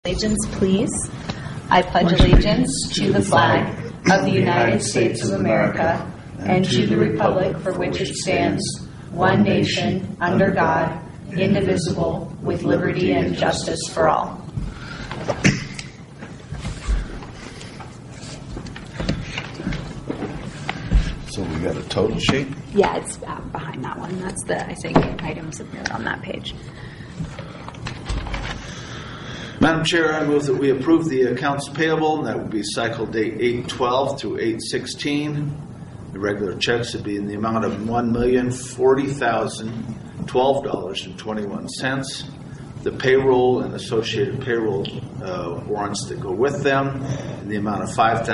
Allegiance, please. I pledge allegiance to the flag of the United States of America and to the republic for which it stands, one nation, under God, indivisible, with liberty and justice for all. So we got a total sheet? Yeah, it's behind that one. That's the, I think, items that are on that page. Madam Chair, I move that we approve the accounts payable, and that would be cycle date 8/12 through 8/16. The regular checks would be in the amount of $1,040,012.21. The payroll and associated payroll warrants that go with them in the amount of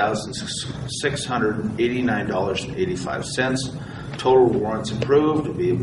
$5,689.85. Total warrants approved would be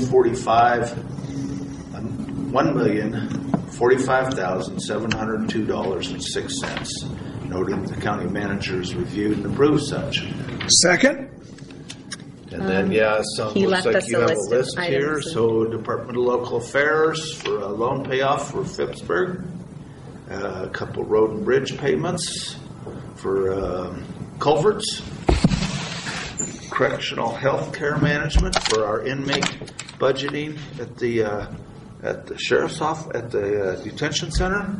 $1,045,702.06. Noting the county manager has reviewed and approved such. Second. And then, looks like you have a list here. So, Department of Local Affairs for a loan payoff for Phippsburg, a couple road and bridge payments for culverts, correctional health care management for our inmate budgeting at the sheriff's office, at the detention center.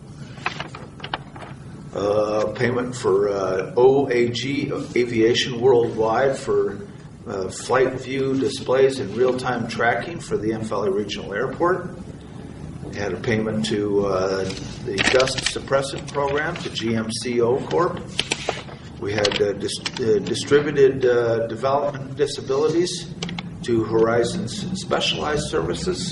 Payment for OAG, Aviation Worldwide, for flight view displays and real-time tracking for the Yamp Valley Regional Airport. We had a payment to the dust suppressant program to GMCO Corp. We had distributed development disabilities to Horizons Specialized Services.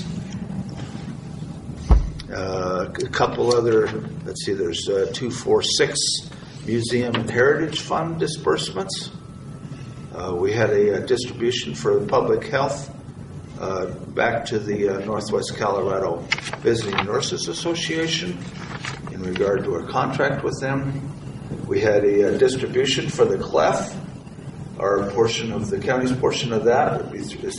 A couple other, let's see, there's 246 Museum and Heritage Fund disbursements. We had a distribution for public health back to the Northwest Colorado Visiting Nurses Association in regard to our contract with them. We had a distribution for the CLEF. Our portion of the county's portion of that would be is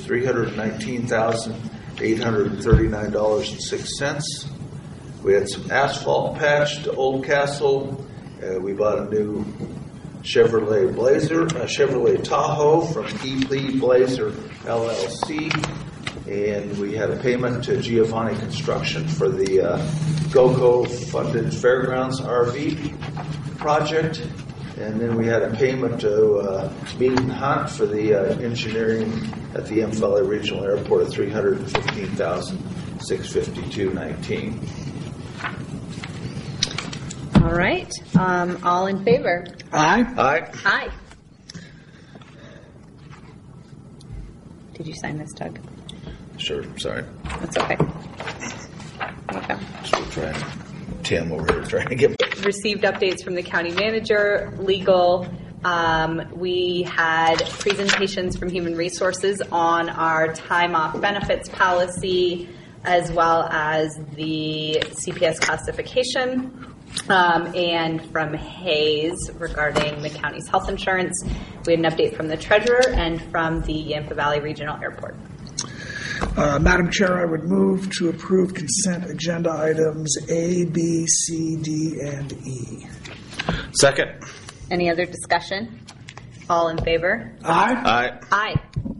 $319,839.06. We had some asphalt patch to Old Castle. We bought a new Chevrolet Tahoe from EP Blazer LLC, and we had a payment to Giovanni Construction for the GOCO funded Fairgrounds RV project, and then we had a payment to Mead and Hunt for the engineering at the Yamp Valley Regional Airport of $315,652.19. All right. All in favor? Aye. Aye. Aye. Did you sign this, Doug? Sure. Sorry. That's okay. Okay. So we're trying. Tim over here trying to get. Received updates from the county manager, legal. We had presentations from Human Resources on our time off benefits policy, as well as the CPS classification. And from Hayes regarding the county's health insurance. We had an update from the treasurer and from the Yampa Valley Regional Airport. Madam Chair, I would move to approve consent agenda items A, B, C, D, and E. Second. Any other discussion? All in favor? Aye. Aye. Aye.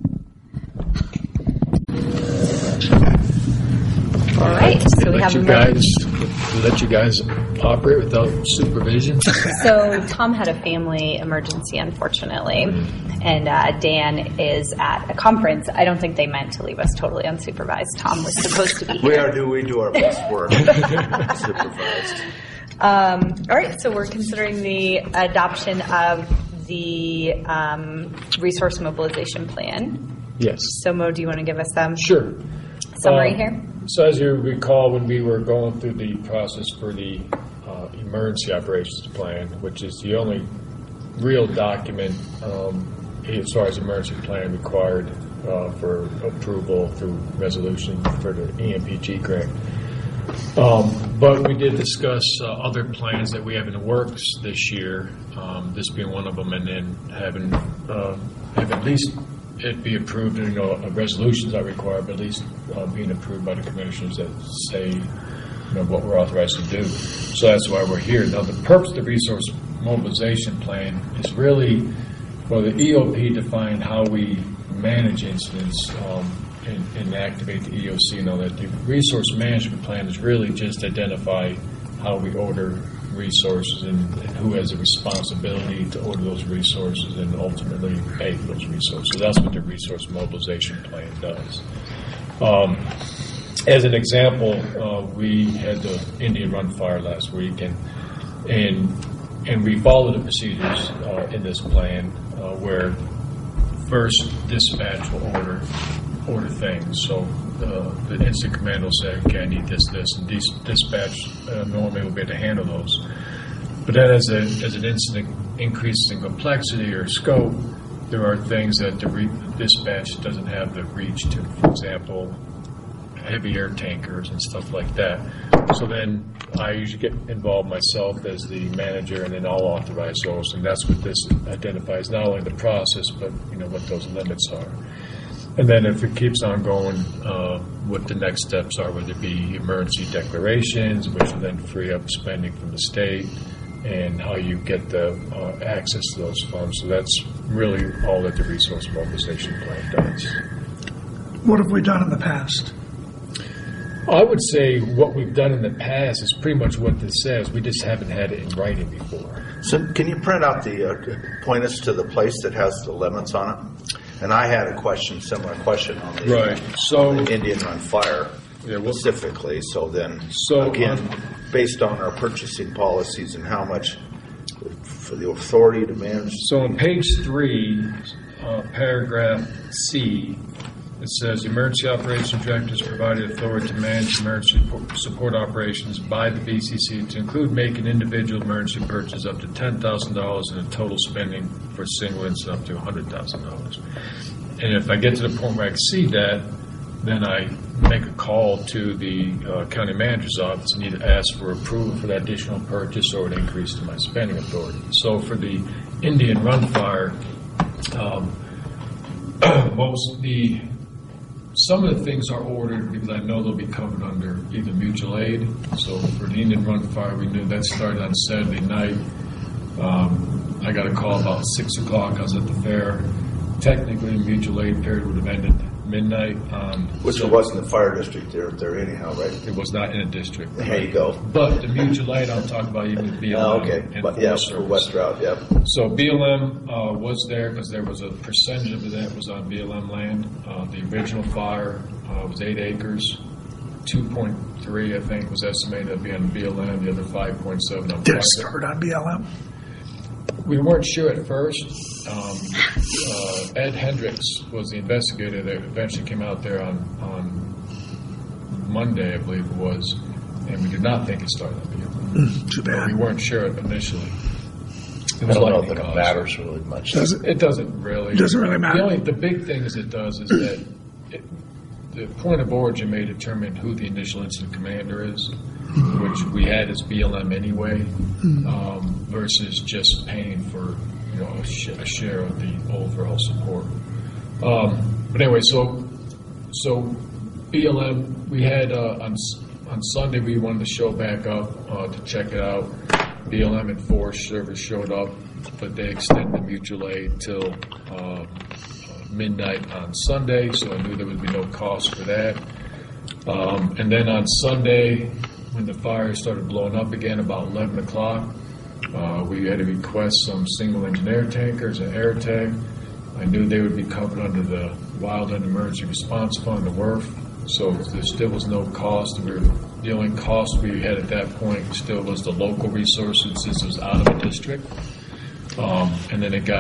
All right, so we have let you guys operate without supervision. So Tom had a family emergency, unfortunately, and Dan is at a conference. I don't think they meant to leave us totally unsupervised. Tom was supposed to be here. We do our best work. Supervised. All right, so we're considering the adoption of the resource mobilization plan. Yes. So Mo, do you want to give us some summary here? So as you recall, when we were going through the process for the emergency operations plan, which is the only real document as far as emergency plan required for approval through resolution for the EMPG grant. But we did discuss other plans that we have in the works this year, this being one of them, and then have at least it be approved. A resolution is not required, but at least being approved by the commissioners that say what we're authorized to do. So that's why we're here. Now, the purpose of the resource mobilization plan is really for the EOP to find how we manage incidents and activate the EOC. Now, that the resource management plan is really just identify how we order resources and who has a responsibility to order those resources and ultimately pay for those resources. So that's what the resource mobilization plan does. As an example, we had the Indian Run fire last week, and we followed the procedures in this plan where first dispatch will order things. So the incident command will say, okay, I need this, and dispatch normally will be able to handle those. But then as an incident increases in complexity or scope, there are things that the dispatch doesn't have the reach to. For example, heavy air tankers and stuff like that. So then I usually get involved myself as the manager, and then I'll authorize those. And that's what this identifies, not only the process, but what those limits are. And then if it keeps on going, what the next steps are, whether it be emergency declarations, which will then free up spending from the state, and how you get the access to those funds. So that's really all that the resource mobilization plan does. What have we done in the past? I would say what we've done in the past is pretty much what this says. We just haven't had it in writing before. So can you print out point us to the place that has the limits on it? And I had a similar question on the Indian Run fire specifically. So then, based on our purchasing policies and how much for the authority to manage. So on page 3, paragraph C, it says emergency operations directors provided authority to manage emergency support operations by the BCC to include making individual emergency purchases up to $10,000 and a total spending for a single incident up to $100,000. And if I get to the point where I exceed that, then I make a call to the county manager's office and either ask for approval for that additional purchase or an increase to my spending authority. So for the Indian Run fire, some of the things are ordered because I know they'll be covered under either mutual aid. So for the Indian Run fire, we knew that started on Saturday night. I got a call about 6 o'clock. I was at the fair. Technically, mutual aid period would have ended midnight. Which it wasn't the fire district there anyhow, right? It was not in a district. There you go. But the mutual aid, I'll talk about even with BLM. Oh, okay. But for West Route, yeah. So BLM was there because there was a percentage of that was on BLM land. The original fire was 8 acres. 2.3, I think, was estimated to be on BLM. The other 5.7 on private. Did it start on BLM? We weren't sure at first. Ed Hendricks was the investigator that eventually came out there on Monday, I believe it was, and we did not think it started on BLM. Too bad. We weren't sure initially. I don't know that it matters really much. Does it? It doesn't really. It doesn't really matter. The big things it does is that the point of origin may determine who the initial incident commander is, which we had as BLM anyway, versus just paying for a share of the overall support. But anyway, so BLM, we had on Sunday we wanted to show back up to check it out. BLM and Forest Service showed up, but they extended the mutual aid till midnight on Sunday, so I knew there would be no cost for that. And then on Sunday, when the fire started blowing up again about 11 o'clock, we had to request some single-engine air tankers and air tag. I knew they would be covered under the Wildland Emergency Response Fund, the WERF, so there still was no cost. The only cost we had at that point still was the local resources, since it was out of the district. And then it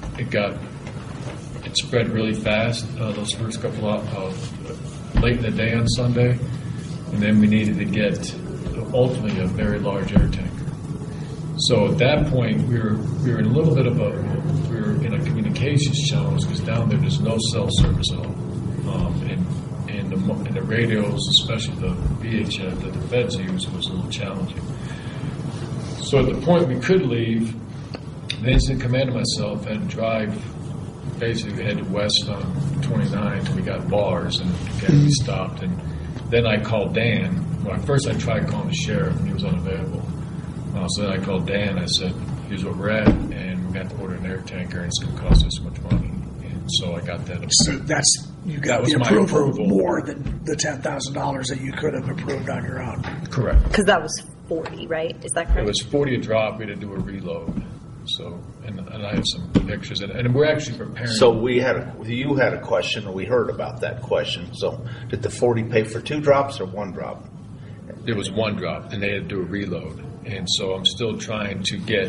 spread really fast, those first couple of late in the day on Sunday, and then we needed to get ultimately a very large air tanker. So at that point, we were in a little bit of we were in a communications challenge because down there's no cell service at all, and the radios, especially the VHF that the feds use, was a little challenging. So at the point we could leave, the incident commander and myself had to drive. Basically, we headed west on 29 and we got bars, and again we stopped. And then I called Dan, Well, at first I tried calling the sheriff, and he was unavailable. So then I called Dan. I said, here's where we're at, and we got to order an air tanker, and it's going to cost us so much money. And so I got that. So you got was the my approval more than the $10,000 that you could have approved on your own. Correct. Because that was 40, right? Is that correct? It was 40 a drop. We had to do a reload. So, and I have some pictures, and we're actually preparing. So you had a question, or we heard about that question. So did the 40 pay for 2 drops or 1 drop? There was 1 drop, and they had to do a reload. And so I'm still trying to get.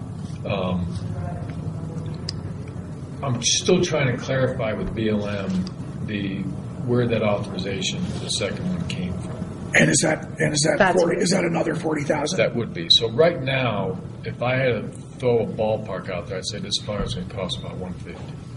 I'm still trying to clarify with BLM where that authorization for the second one came from. And is that 40, is that another 40,000? That would be. So right now, if I had to throw a ballpark out there, I'd say this fire is going to cost about $150.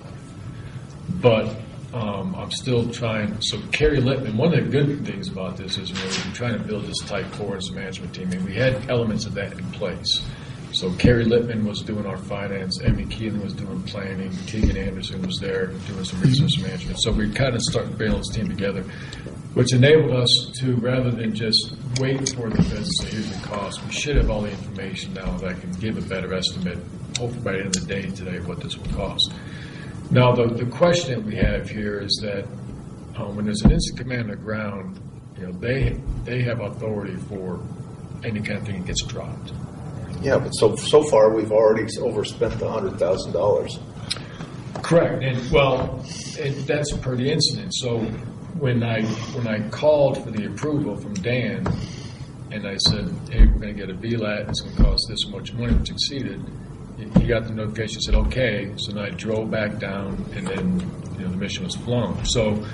But I'm still trying. So Kerry Littman, one of the good things about this is we're trying to build this tight forest management team, and we had elements of that in place. So Kerry Littman was doing our finance, Emmy Keelan was doing planning, Tegan Anderson was there doing some resource management. So we kind of started building this team together, which enabled us to, rather than just wait for the feds to say, here's the cost, we should have all the information now that I can give a better estimate, hopefully by the end of the day today, what this will cost. Now, the question that we have here is that when there's an incident command on the ground, they have authority for any kind of thing that gets dropped. Yeah, but so far we've already overspent the $100,000. Correct, and that's per the incident. So when I called for the approval from Dan, and I said, "Hey, we're going to get a VLAT. It's going to cost this much money," which exceeded. He got the notification. Said, "Okay." So then I drove back down, and then the mission was flown. So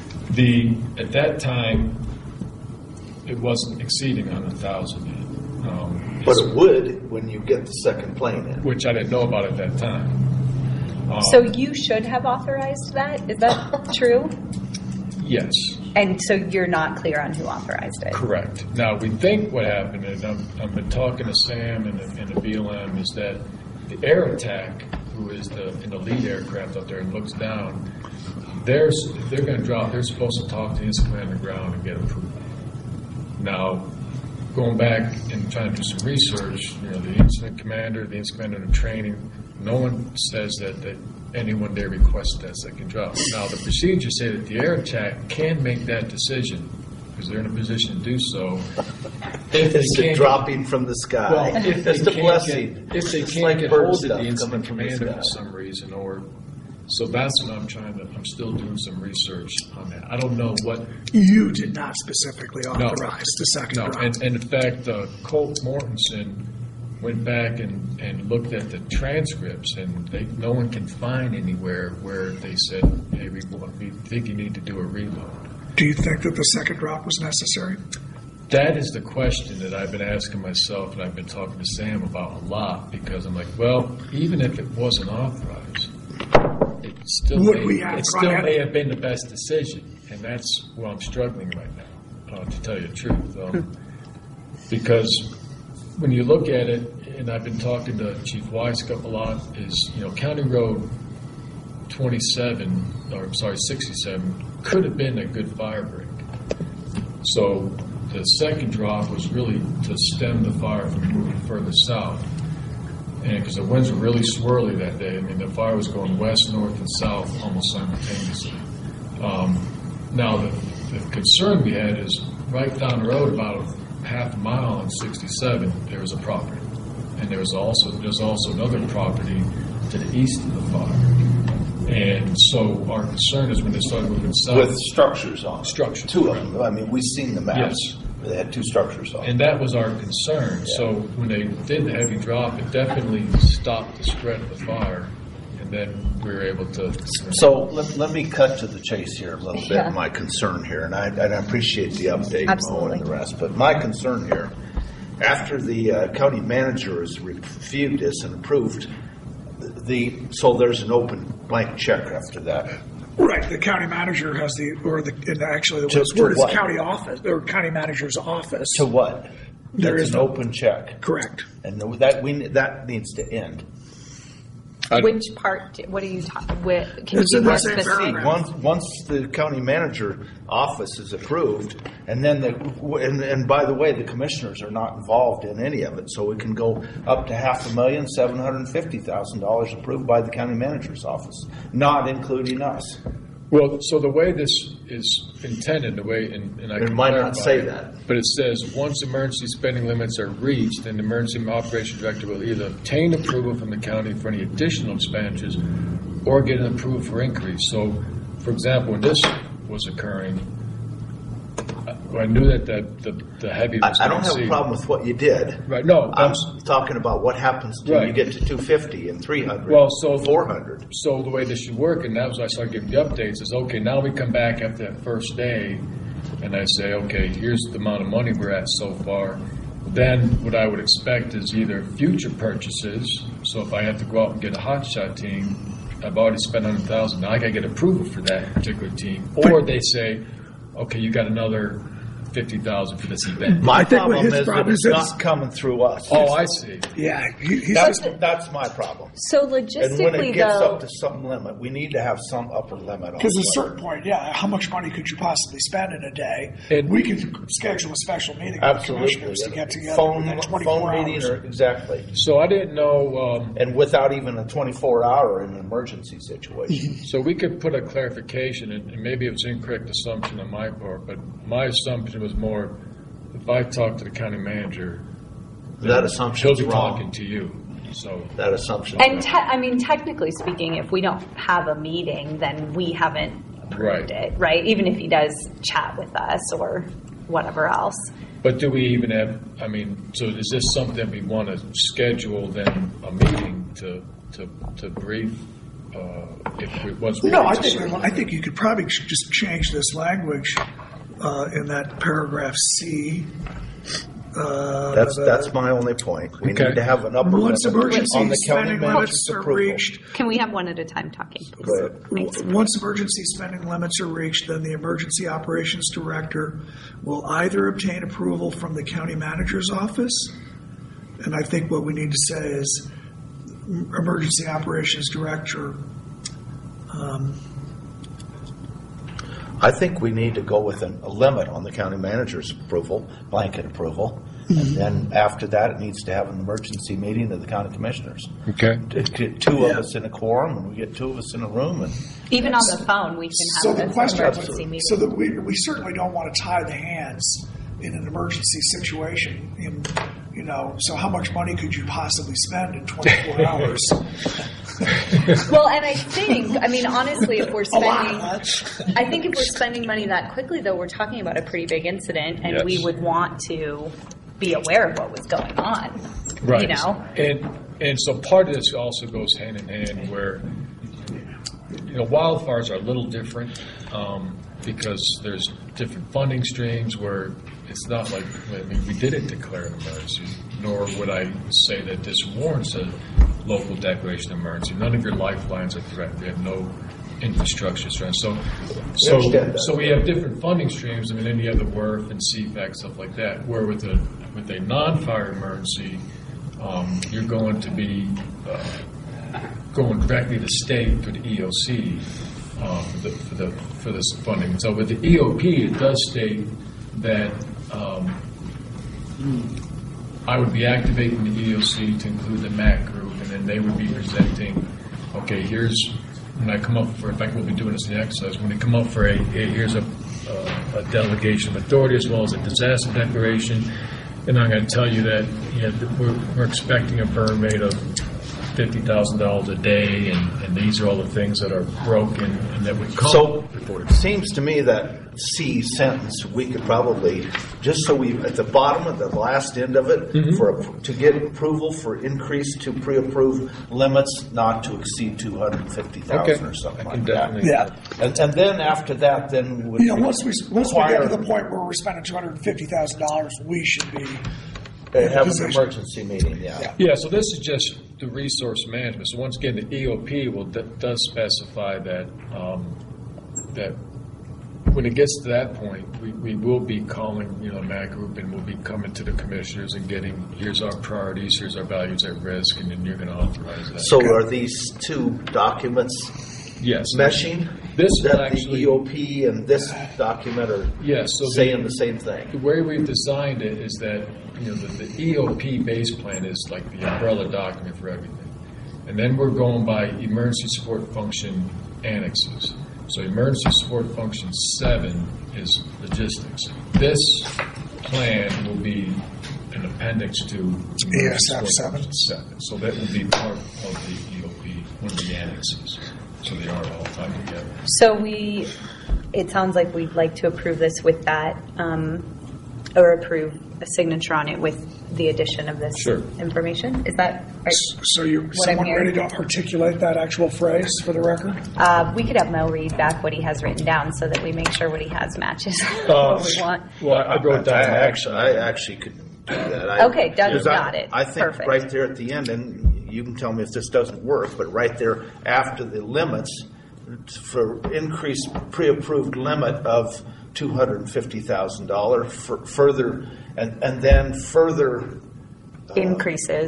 at that time, it wasn't exceeding $100,000 yet. But it would when you get the second plane in. Which I didn't know about at that time. So you should have authorized that? Is that true? Yes. And so you're not clear on who authorized it? Correct. Now, we think what happened, and I've been talking to Sam and the BLM, is that the air attack, who is in the lead aircraft up there and looks down, they're going to drop. They're supposed to talk to the incident command on the ground and get approval. Now, going back and trying to do some research, the incident commander, the incident commander in training, no one says that anyone there requests that can drop. Now, the procedures say that the air attack can make that decision because they're in a position to do so. It's the dropping from the sky. Well, if it's they the blessing. If they can't get hold of the incident commander for some reason, so that's what I'm still doing some research on that. I don't know what. You did not specifically authorize the second drop. And in fact, Colt Mortensen went back and looked at the transcripts, and no one can find anywhere where they said, "Hey, we think you need to do a reload." Do you think that the second drop was necessary? That is the question that I've been asking myself, and I've been talking to Sam about a lot, because I'm like, well, even if it wasn't authorized, it still may have been the best decision, and that's where I'm struggling right now, to tell you the truth. Because when you look at it, and I've been talking to Chief Weisskopf a lot, is County Road 67 could have been a good fire break. So the second drop was really to stem the fire from moving further south. And because the winds were really swirly that day, the fire was going west, north, and south almost simultaneously. Now, the concern we had is right down the road, about a half a mile on 67, there was a property. And there's also another property to the east of the fire. And so our concern is when they started moving south. With structures on it. Structures. 2 of them. We've seen the maps. Yes. They had 2 structures on it. And that was our concern. Yeah. So when they did the heavy drop, it definitely stopped the spread of the fire. And then we were able to... So let me cut to the chase here a little bit, my concern here. And I appreciate the update, Mo, and the rest. But my concern here, after the county manager has reviewed this and approved, so there's an open blank check after that. Right, the county manager has the word is county office, or county manager's office. To what? There is an open check. Correct. And that needs to end. Which part? What are you talking? Can It's you in be more the same specific? paragraph. Once the county manager office is approved, and then and by the way, the commissioners are not involved in any of it, so it can go up to $5,750,000 approved by the county manager's office, not including us. Well, so the way this is intended, the way, and I It can might not clarify say it, that. but it says once emergency spending limits are reached, then the emergency operations director will either obtain approval from the county for any additional expenditures or get an approval for increase. So, for example, when this was occurring, I knew that the heavy was I don't have a exceed. problem with what you did. Right, no, I'm talking about what happens till you Right. get to 250 and 300, Well, so 400. So the way this should work, and that was I started giving the updates, is okay, now we come back after that first day, and I say, okay, here's the amount of money we're at so far. Then what I would expect is either future purchases. So if I have to go out and get a hotshot team, I've already spent $100,000. Now I got to get approval for that particular team. Or they say, okay, you got another $50,000 for this event. My I think what problem his is that problem it's is not coming through us. Oh, I see. Yeah, he's That's my problem. So And when logistically, it gets though, up to some limit, we need to have some upper limit on because at a it. certain point, how much money could you possibly spend in a day? And- We could schedule a special meeting with Absolutely. commissioners to get together Phone, within 24 phone hours. meeting, or exactly. So I didn't know. And without even a 24-hour in an emergency situation. So we could put a clarification, and maybe it was an incorrect assumption on my part, but my assumption was more, if I talk to the county manager, That assumption's he'll be wrong. talking to you. So That assumption. And technically speaking, if we don't have a meeting, then we haven't approved Right. it, right? Even if he does chat with us or whatever else. but do we even have, so is this something we want to schedule then a meeting to brief if we once we No, reach a certain- I think you could probably just change this language in that paragraph C. That's my only point. We Okay. need to have an upper limit Once emergency on the county spending manager's limits are approval. reached, Can we have one at a time talking? Go ahead. once emergency spending limits are reached, then the emergency operations director will either obtain approval from the county manager's office, and I think what we need to say is emergency operations director. I think we need to go with a limit on the county manager's approval, blanket approval. And then after that, it needs to have an emergency meeting of the county commissioners. Okay. Get two of us in a quorum, and we get two of us in a room, and Even on the phone, we So can the have an question, emergency meeting. so that we certainly don't want to tie the hands in an emergency situation. So how much money could you possibly spend in 24 hours? Well, and I think, honestly, if we're A lot spending, of I think if we're spending money that quickly, though, we're talking about a pretty big incident, and Yes. we would want to be aware of what was going on. Right. And so part of this also goes hand in hand where, wildfires are a little different because there's different funding streams where it's not like, we didn't declare an emergency, nor would I say that this warrants a local declaration of emergency. None of your lifelines are threatened. We have no infrastructure threat. So understand that. so we have different funding streams. Any other WRF and CFAC, stuff like that, where with a non-fire emergency, you're going to be going directly to state for the EOC for this funding. So with the EOP, it does state that I would be activating the EOC to include the MAC group, and then they would be presenting, okay, here's, when I come up for, in fact, we'll be doing this in the exercise, when they come up for here's a delegation of authority as well as a disaster declaration, and I'm going to tell you that we're expecting a burn rate of $50,000 a day, and these are all the things that are broken and that would come. So it seems to me that C sentence, we could probably, just so we, at the bottom of the last end of it, to get approval for increase to pre-approved limits not to exceed 250,000 or something like that. Yeah. And then after that, then we would Once we get to the point where we're spending $250,000, we should be have an emergency meeting, Yeah, so this is just the resource management. So once again, the EOP does specify that that when it gets to that point, we will be calling, MAC group, and we'll be coming to the commissioners and getting, here's our priorities, here's our values at risk, and then you're going to authorize that. So are these two documents yes, meshing? This is that actually the EOP and this document are saying the same thing. The way we've designed it is that the EOP base plan is like the umbrella document for everything, and then we're going by emergency support function annexes. So emergency support function 7 is logistics. This plan will be an appendix to ESF 7. So that will be part of the EOP, one of the annexes. So they are all tied together. So it sounds like we'd like to approve this with that, or approve a signature on it with the addition of this information. Is that right? So someone ready to articulate that actual phrase for the record? We could have Mel read back what he has written down so that we make sure what he has matches what we want. Well, I wrote down. I actually could do that. Okay, Doug got it. I think perfect. Right there at the end, and you can tell me if this doesn't work, but right there after the limits, for increased pre-approved limit of $250,000 for further, and then further increases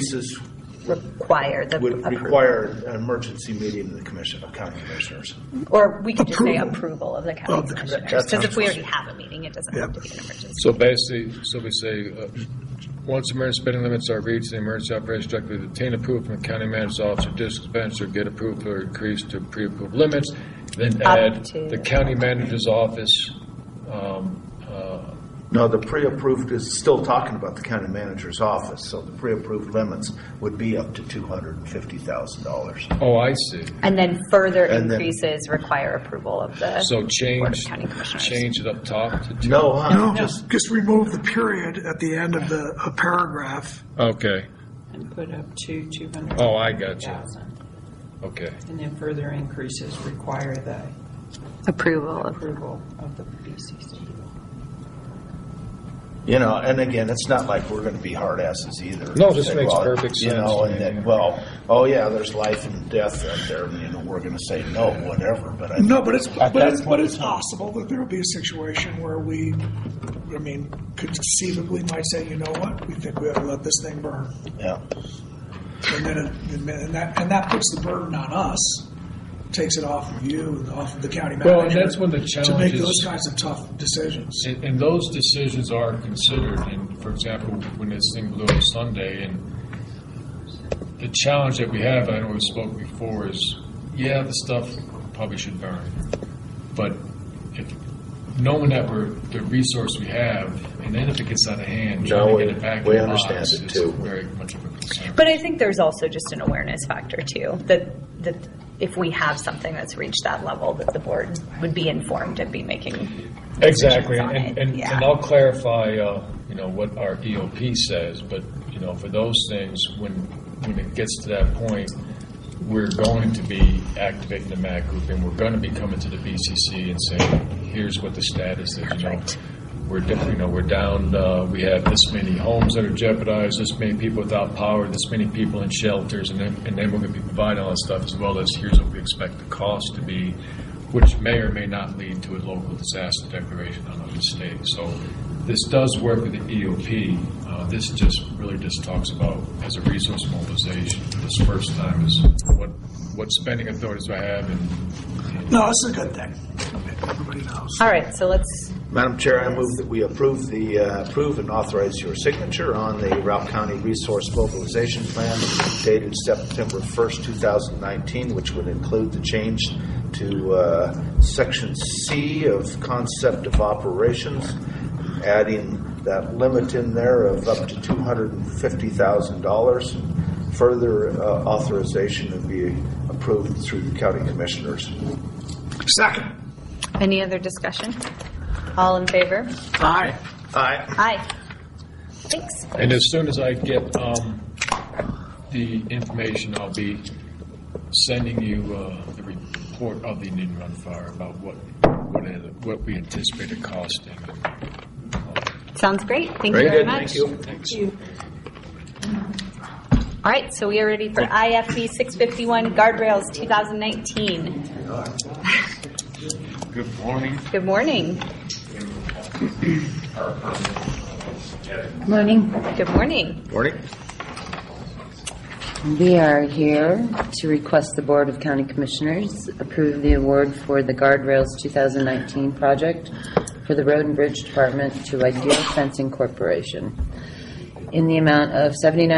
would require an emergency meeting of the county commissioners. Or we could just say approval of the county commissioners. Because if we already have a meeting, it doesn't have to be an emergency. So basically, we say, once emergency spending limits are reached, the emergency operations director will obtain approval from the county manager's office or district expenditure, get approved or increase to pre-approved limits, then add the county manager's office. No, the pre-approved is still talking about the county manager's office, so the pre-approved limits would be up to $250,000. Oh, I see. And then further increases require approval of the Board of County Commissioners. Change it up top to 2. No, just remove the period at the end of a paragraph. Okay. And put up to 200. Oh, I got you. Okay. And then further increases require the approval of the BCC. And again, it's not like we're going to be hard asses either. No, this makes perfect sense. And then, there's life and death out there. We're going to say no, whatever. But it's possible that there will be a situation where we, conceivably might say, you know what, we think we ought to let this thing burn. Yeah. And that puts the burden on us. Takes it off of you and off of the county manager. Well, and that's when the challenge to make those kinds of tough decisions. And those decisions are considered. And for example, when this thing blew up Sunday, and the challenge that we have, I know we spoke before, is the stuff probably should burn, but knowing that we're the resource we have, and then if it gets out of hand, trying to get it back in the box is very much of a concern. But I think there's also just an awareness factor too, that if we have something that's reached that level, that the board would be informed and be making exactly. And I'll clarify, what our EOP says. But for those things, when it gets to that point, we're going to be activating the MAC group, and we're going to be coming to the BCC and saying, here's what the status is. We're different. We're down. We have this many homes that are jeopardized, this many people without power, this many people in shelters, and then we're going to be providing all that stuff, as well as here's what we expect the cost to be, which may or may not lead to a local disaster declaration on the state. So this does work with the EOP. This really talks about, as a resource mobilization, this first time is what spending authorities I have. No, it's a good thing. Everybody knows. All right, so let's. Madam Chair, I move that we approve and authorize your signature on the Routt County Resource Mobilization Plan dated September 1st, 2019, which would include the change to Section C of Concept of Operations, adding that limit in there of up to $250,000. Further authorization to be approved through the county commissioners. Second. Any other discussion? All in favor? Aye. Aye. Thanks. And as soon as I get the information, I'll be sending you the report of the Indian Run Fire about what we anticipate it costing. Sounds great. Thank you very much. Thank you. Thanks. All right, so we are ready for IFB 651 Guardrails 2019. Good morning. Good morning. Morning. Good morning. Morning. We are here to request the Board of County Commissioners approve the award for the Guardrails 2019 project for the Road and Bridge Department to Ideal Fencing Corporation in the amount of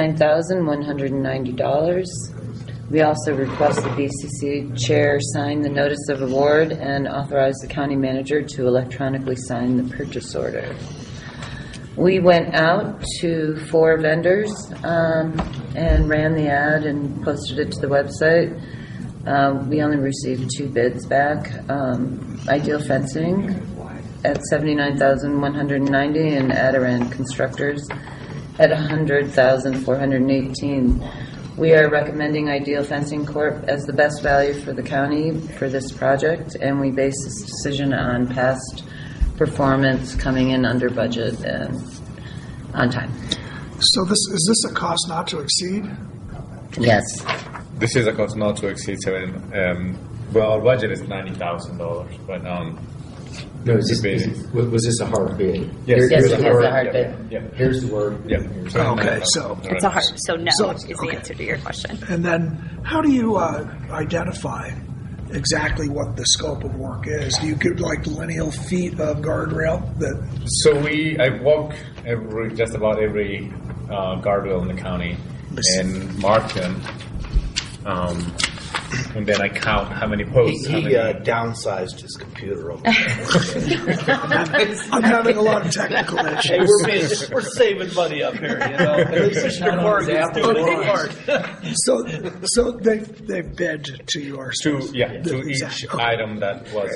$79,190. We also request the BCC Chair sign the notice of award and authorize the County Manager to electronically sign the purchase order. We went out to 4 vendors and ran the ad and posted it to the website. We only received 2 bids back. Ideal Fencing at $79,190 and Adirondack Constructors at $100,418. We are recommending Ideal Fencing Corp. as the best value for the county for this project, and we base this decision on past performance, coming in under budget and on time. So is this a cost not to exceed? Yes. This is a cost not to exceed well, our budget is $90,000, but No, was this a hard bid? yes, Yes, here's it the is word. a hard bid. Yeah. Here's the word. Yeah. Okay, so It's a hard, so no So- is the okay. answer to your question. and then how do you identify exactly what the scope of work is? Do you get like lineal feet of guardrail that? So I walk just about every guardrail in the county and mark them, and then I count how many posts. He how many, downsized his computer over there. I'm having a lot of technical Hey, issues. we're saving money up here, you know. Mr. Clark is doing his part. So they've bid to your to each Okay. item that was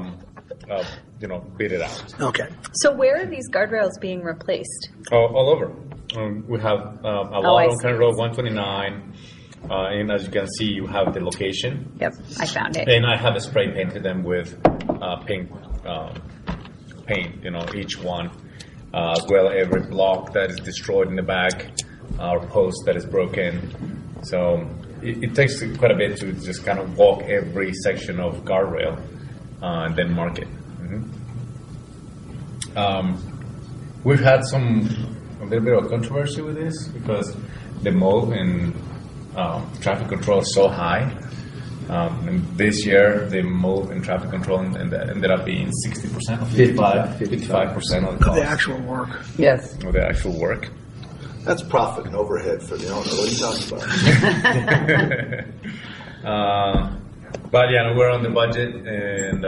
bidded out. Okay. So where are these guardrails being replaced? All over. We have a I lot on see. County Road 129, and as you can see, you have the location. Yep, I found it. And I have spray painted them with pink paint, each one, as well every block that is destroyed in the back, or post that is broken. So it takes quite a bit to just kind of walk every section of guardrail and then mark it. We've had a little bit of controversy with this because the mold and traffic control is so high. And this year, the mold and traffic control ended up being 60% or 55% of the cost The actual work. Yes. of the actual work. That's profit and overhead for the owner. What are you talking about? But yeah, we're on the budget, and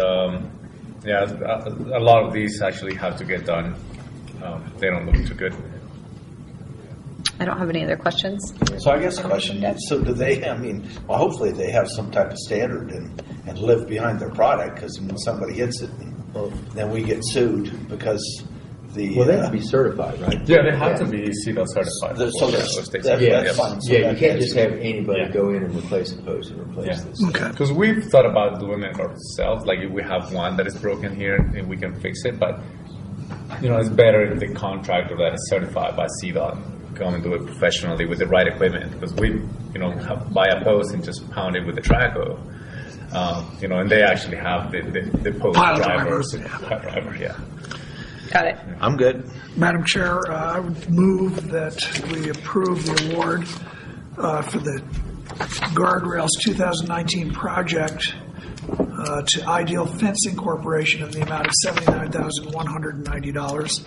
a lot of these actually have to get done. They don't look too good. I don't have any other questions. So I guess the question is, so do they, hopefully they have some type of standard and live behind their product, because when somebody hits it, then we get sued because the... Well, they have to be certified, right? Yeah, they have to be CEDAW certified. That's fine. So Yeah, that you can't gets just have anybody Yeah. go in and replace a post and replace this. Okay. Because we've thought about doing it ourselves. Like if we have one that is broken here, and we can fix it. But it's better if the contractor that is certified by CEDAW come and do it professionally with the right equipment. Because we, buy a post and just pound it with the track oil. And they actually have the post Pile drivers. drivers, Pile driver, yeah. Got it. I'm good. Madam Chair, I would move that we approve the award for the Guardrails 2019 project to Ideal Fencing Corporation in the amount of $79,190.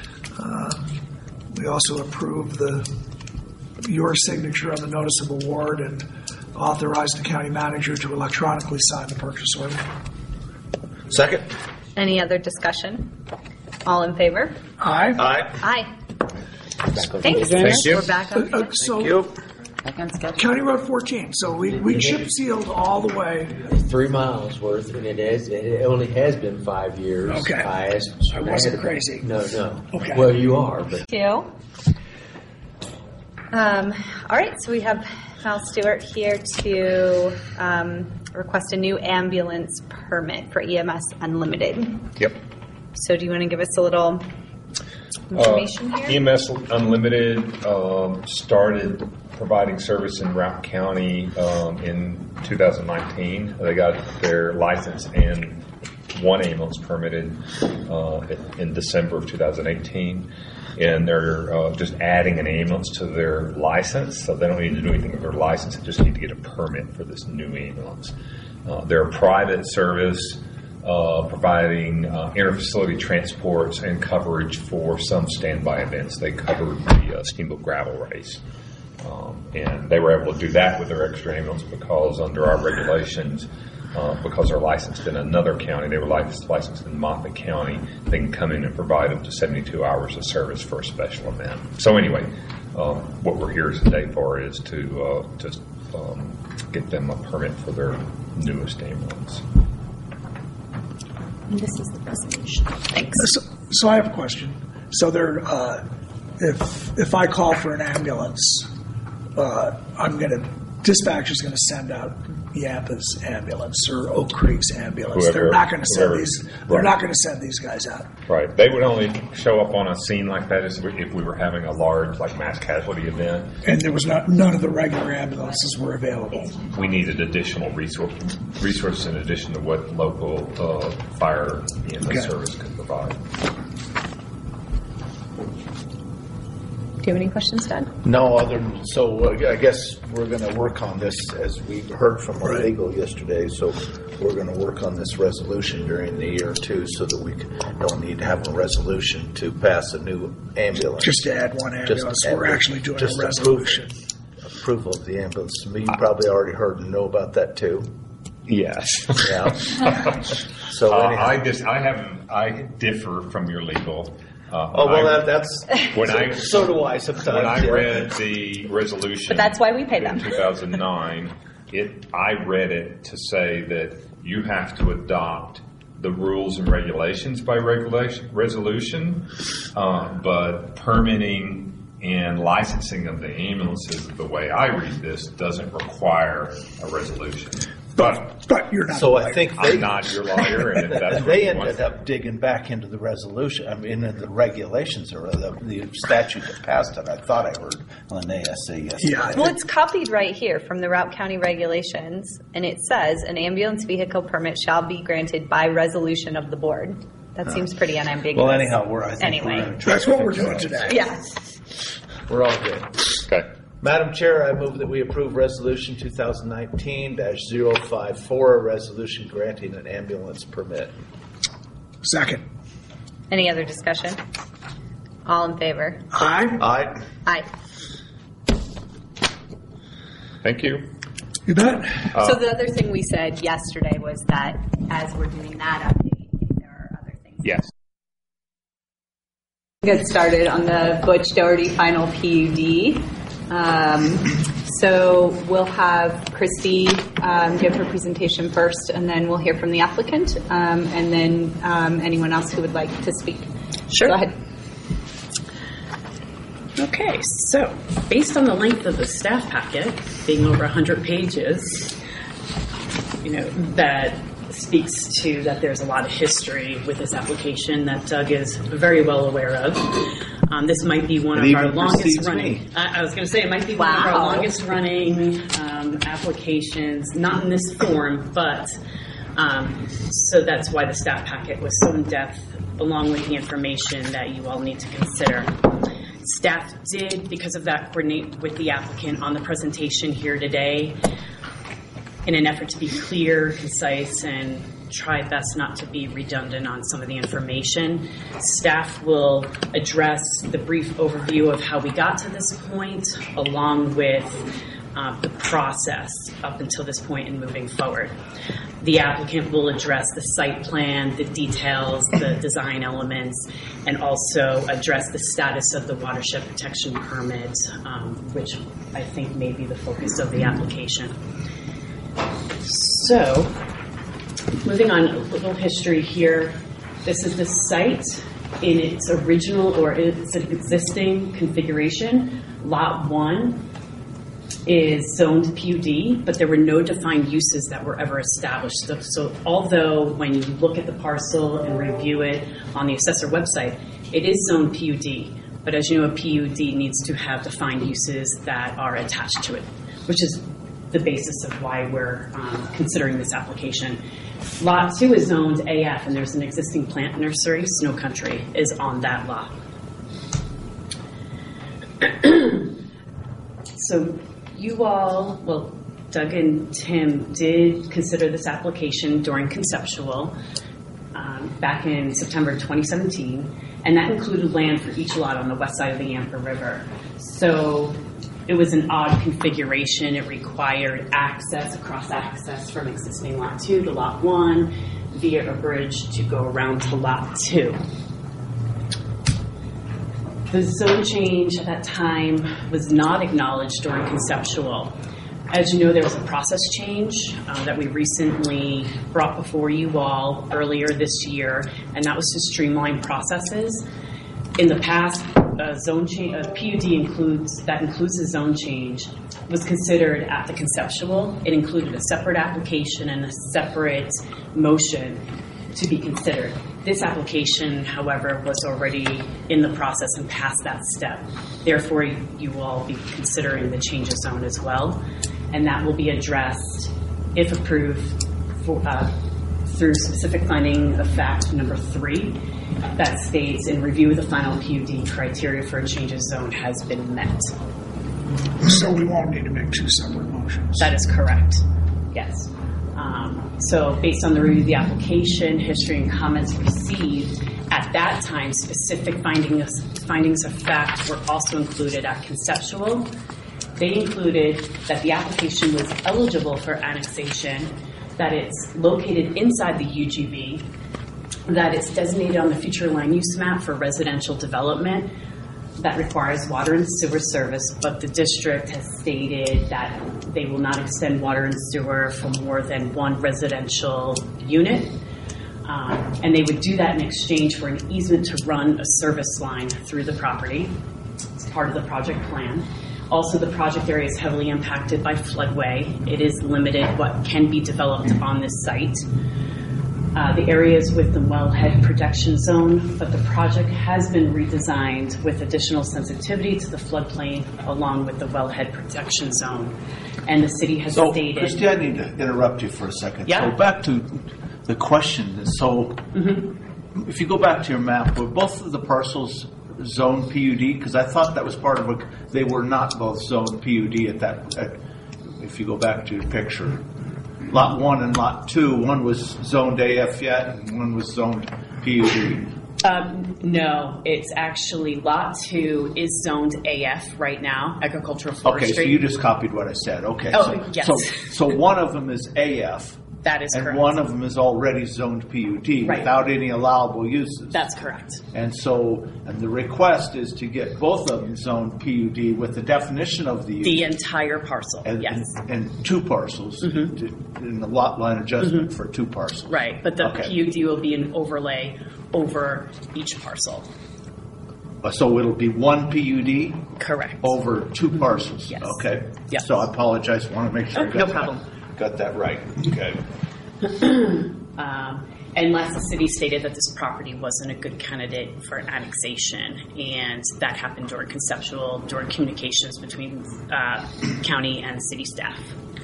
We also approve your signature on the notice of award and authorize the county manager to electronically sign the purchase order. Second? Any other discussion? All in favor? Aye. Aye. Aye. Thanks. Thank you. We're back on. So Back on schedule. County Road 14. So we chip sealed all the way. 3 miles worth, and it only has been 5 years. Okay. I wasn't crazy. No. Okay. Well, you are, but Thank you. All right, so we have Mal Stewart here to request a new ambulance permit for EMS Unlimited. Yep. So do you want to give us a little information here? EMS Unlimited started providing service in Routt County in 2019. They got their license in one ambulance permitted in December of 2018. And they're just adding an ambulance to their license, so they don't need to do anything with their license. They just need to get a permit for this new ambulance. They're a private service providing interfacility transports and coverage for some standby events. They covered the Steamboat Gravel Race. And they were able to do that with their extra ambulance because under our regulations, because they're licensed in another county, they were licensed in Moffat County, they can come in and provide up to 72 hours of service for a special event. So anyway, what we're here today for is to just get them a permit for their newest ambulance. And this is the resolution. Thanks. So I have a question. So they're, if I call for an ambulance, dispatch is going to send out Yampa's ambulance or Oak Creek's ambulance. They're not going to send these. They're not going to send these guys out. Right. They would only show up on a scene like that if we were having a large, like, mass casualty event. And there was none of the regular ambulances were available. We needed additional resources in addition to what local fire EMS service could provide. Do you have any questions, Doug? No, I guess we're going to work on this as we heard from our legal yesterday. So we're going to work on this resolution during the year too, so that we don't need to have a resolution to pass a new ambulance. Just to add one ambulance, we're actually doing a resolution. Approval of the ambulance. You probably already heard and know about that too. Yes. Yeah. So I differ from your legal. That's when so do I sometimes. When I read the resolution, but that's why we pay them. In 2009, I read it to say that you have to adopt the rules and regulations by resolution, but permitting and licensing of the ambulances, the way I read this, doesn't require a resolution. But you're not. So I think I'm not your lawyer, and if that's they ended up digging back into the resolution. I mean, into the regulations or the statute that passed it. I thought I heard on ASA yesterday. Yeah, well, it's copied right here from the Routt County regulations, and it says an ambulance vehicle permit shall be granted by resolution of the board. That seems pretty unambiguous. Well, anyhow, that's what we're doing today. Yeah, we're all good. Okay. Madam Chair, I move that we approve Resolution 2019-054, a resolution granting an ambulance permit. Second. Any other discussion? All in favor? Aye. Aye. Thank you. You bet. So the other thing we said yesterday was that as we're doing that update, there are other things. Yes. Get started on the Butch Doherty final PUD. So we'll have Christy give her presentation first, and then we'll hear from the applicant, and then anyone else who would like to speak. Sure. Go ahead. Okay, so based on the length of the staff packet, being over 100 pages, that speaks to that there's a lot of history with this application that Doug is very well aware of. This might be one of our longest running. I was going to say it might be one of our longest running applications, not in this form, but so that's why the staff packet was so in depth, along with the information that you all need to consider. Staff did, because of that, coordinate with the applicant on the presentation here today in an effort to be clear, concise, and try best not to be redundant on some of the information. Staff will address the brief overview of how we got to this point, along with the process up until this point and moving forward. The applicant will address the site plan, the details, the design elements, and also address the status of the watershed protection permit, which I think may be the focus of the application. So, moving on, a little history here. This is the site in its original or its existing configuration. Lot 1 is zoned PUD, but there were no defined uses that were ever established. So although when you look at the parcel and review it on the assessor website, it is zoned PUD. But as you know, a PUD needs to have defined uses that are attached to it, which is the basis of why we're considering this application. Lot 2 is zoned AF, and there's an existing plant nursery. Snow Country is on that lot. So you all, well, Doug and Tim did consider this application during conceptual back in September 2017, and that included land for each lot on the west side of the Yampa River. So it was an odd configuration. It required access, cross-access from existing Lot 2 to Lot 1 via a bridge to go around to Lot 2. The zone change at that time was not acknowledged during conceptual. As you know, there was a process change that we recently brought before you all earlier this year, and that was to streamline processes. In the past, zone change, PUD includes a zone change, was considered at the conceptual. It included a separate application and a separate motion to be considered. This application, however, was already in the process and past that step. Therefore, you will all be considering the change of zone as well, and that will be addressed, if approved, through specific finding of fact number 3 that states, in review of the final PUD, criteria for a change of zone has been met. So we won't need to make 2 separate motions. That is correct, yes. So based on the review of the application, history, and comments received, at that time, specific findings of fact were also included at conceptual. They included that the application was eligible for annexation, that it's located inside the UGB, that it's designated on the future land use map for residential development that requires water and sewer service, but the district has stated that they will not extend water and sewer for more than 1 residential unit. And they would do that in exchange for an easement to run a service line through the property. It's part of the project plan. Also, the project area is heavily impacted by floodway. It is limited what can be developed on this site. The area is with the wellhead protection zone, but the project has been redesigned with additional sensitivity to the floodplain along with the wellhead protection zone. And the city has stated... Christy, I need to interrupt you for a second. Yeah. So back to the question. So if you go back to your map, were both of the parcels zone PUD? Because I thought that was part of it. They were not both zone PUD at that, if you go back to your picture. Lot 1 and Lot 2, one was zoned AF yet, and one was zoned PUD. No, it's actually Lot 2 is zoned AF right now, agricultural forestry. Okay, so you just copied what I said. Okay. Oh, yes. So one of them is AF. That is correct. And one of them is already zoned PUD without any allowable uses. That's correct. And the request is to get both of them zoned PUD with the definition of the use. The entire parcel, yes. And 2 parcels in the lot line adjustment for 2 parcels. Right, but the PUD will be an overlay over each parcel. So it'll be 1 PUD? Correct. Over 2 parcels? Yes. Okay. Yes. So I apologize. I want to make sure I no problem. Got that right. Okay. Unless the city stated that this property wasn't a good candidate for annexation, and that happened during conceptual, during communications between county and city staff.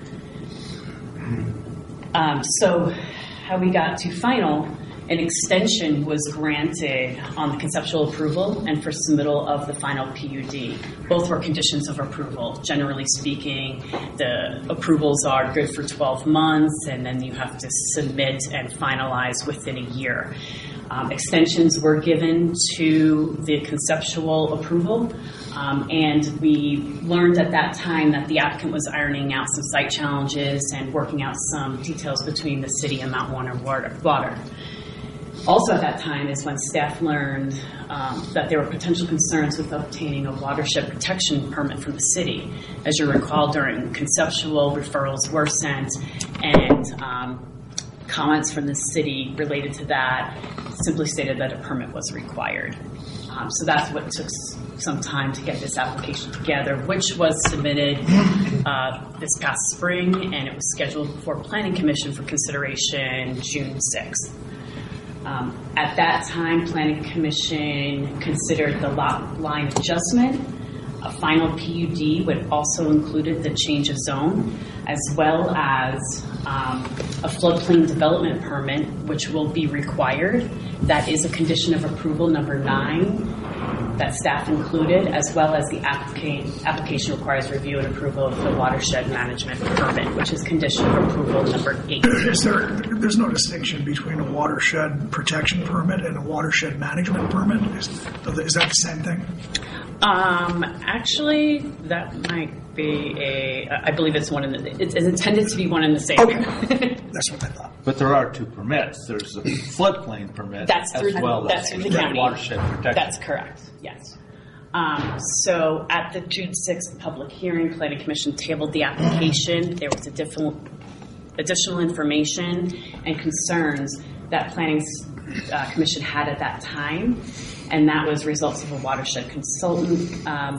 So how we got to final, an extension was granted on the conceptual approval and for submittal of the final PUD. Both were conditions of approval. Generally speaking, the approvals are good for 12 months, and then you have to submit and finalize within a year. Extensions were given to the conceptual approval, and we learned at that time that the applicant was ironing out some site challenges and working out some details between the city and Mount Warner Water. Also at that time is when staff learned that there were potential concerns with obtaining a watershed protection permit from the city. As you recall, during conceptual, referrals were sent, and comments from the city related to that simply stated that a permit was required. So that's what took some time to get this application together, which was submitted this past spring, and it was scheduled before Planning Commission for consideration June 6th. At that time, Planning Commission considered the lot line adjustment, A final PUD would also included the change of zone, as well as a floodplain development permit, which will be required. That is a condition of approval number 9 that staff included, as well as the application requires review and approval of the watershed management permit, which is condition of approval number 8. There's no distinction between a watershed protection permit and a watershed management permit? Is that the same thing? Actually, that might be I believe it's it's intended to be one and the same. Okay. That's what I thought. But there are 2 permits. There's a floodplain permit that's as through, well that's as through the county. watershed protection. That's correct, yes. So at the June 6th public hearing, Planning Commission tabled the application. There was additional information and concerns that Planning Commission had at that time, and that was results of a watershed consultant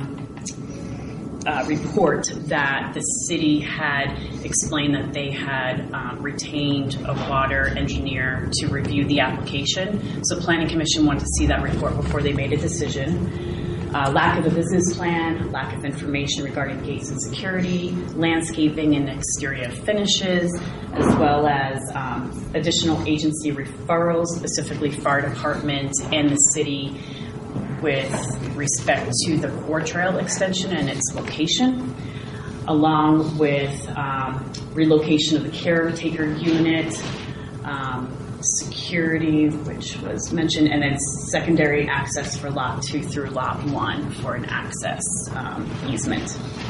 report that the city had explained that they had retained a water engineer to review the application. So Planning Commission wanted to see that report before they made a decision. Lack of a business plan, lack of information regarding gates and security, landscaping and exterior finishes, as well as additional agency referrals, specifically fire department and the city, with respect to the Core Trail extension and its location, along with relocation of the caretaker unit, security, which was mentioned, and then secondary access for Lot 2 through Lot 1 for an access easement.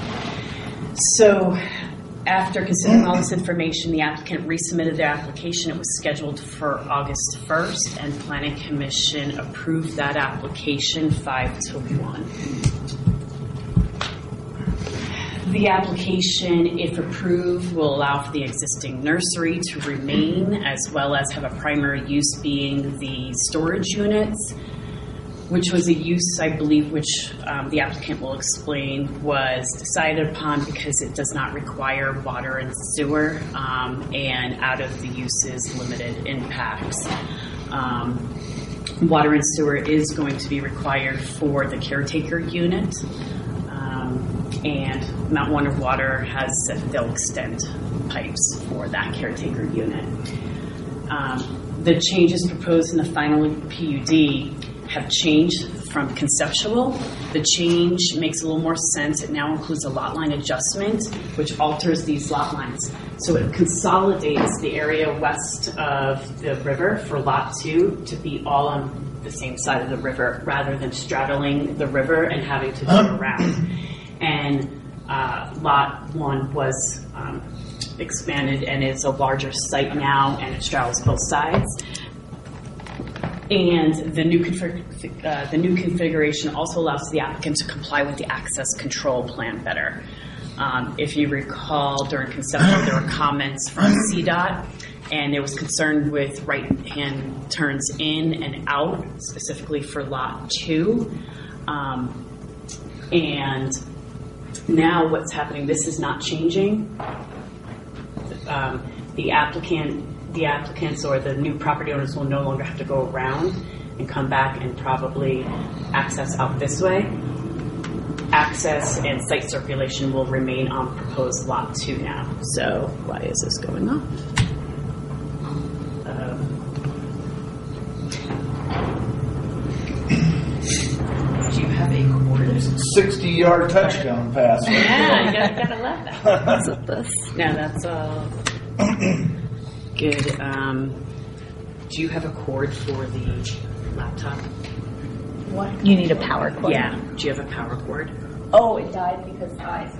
So after considering all this information, the applicant resubmitted their application. It was scheduled for August 1st, and Planning Commission approved that application 5-1. The application, if approved, will allow for the existing nursery to remain, as well as have a primary use being the storage units, which was a use, I believe, which the applicant will explain, was decided upon because it does not require water and sewer, and out of the uses, limited impacts. Water and sewer is going to be required for the caretaker unit, and Mount Wonder Water has said they'll extend pipes for that caretaker unit. The changes proposed in the final PUD have changed from conceptual. The change makes a little more sense. It now includes a lot line adjustment, which alters these lot lines. So it consolidates the area west of the river for Lot 2 to be all on the same side of the river, rather than straddling the river and having to turn around. And Lot 1 was expanded and is a larger site now, and it straddles both sides. And the new configuration also allows the applicant to comply with the access control plan better. If you recall, during conceptual, there were comments from CDOT, and there was concern with right-hand turns in and out, specifically for Lot 2. And now what's happening, this is not changing. The applicants or the new property owners will no longer have to go around and come back and probably access out this way. Access and site circulation will remain on proposed Lot 2 now. So why is this going off? Do you have a cord? 60-yard touchdown pass. Yeah, you gotta love that. What's with this? No, that's all good. Do you have a cord for the laptop? What? You need a power cord? Yeah. Do you have a power cord? Oh, it died because I.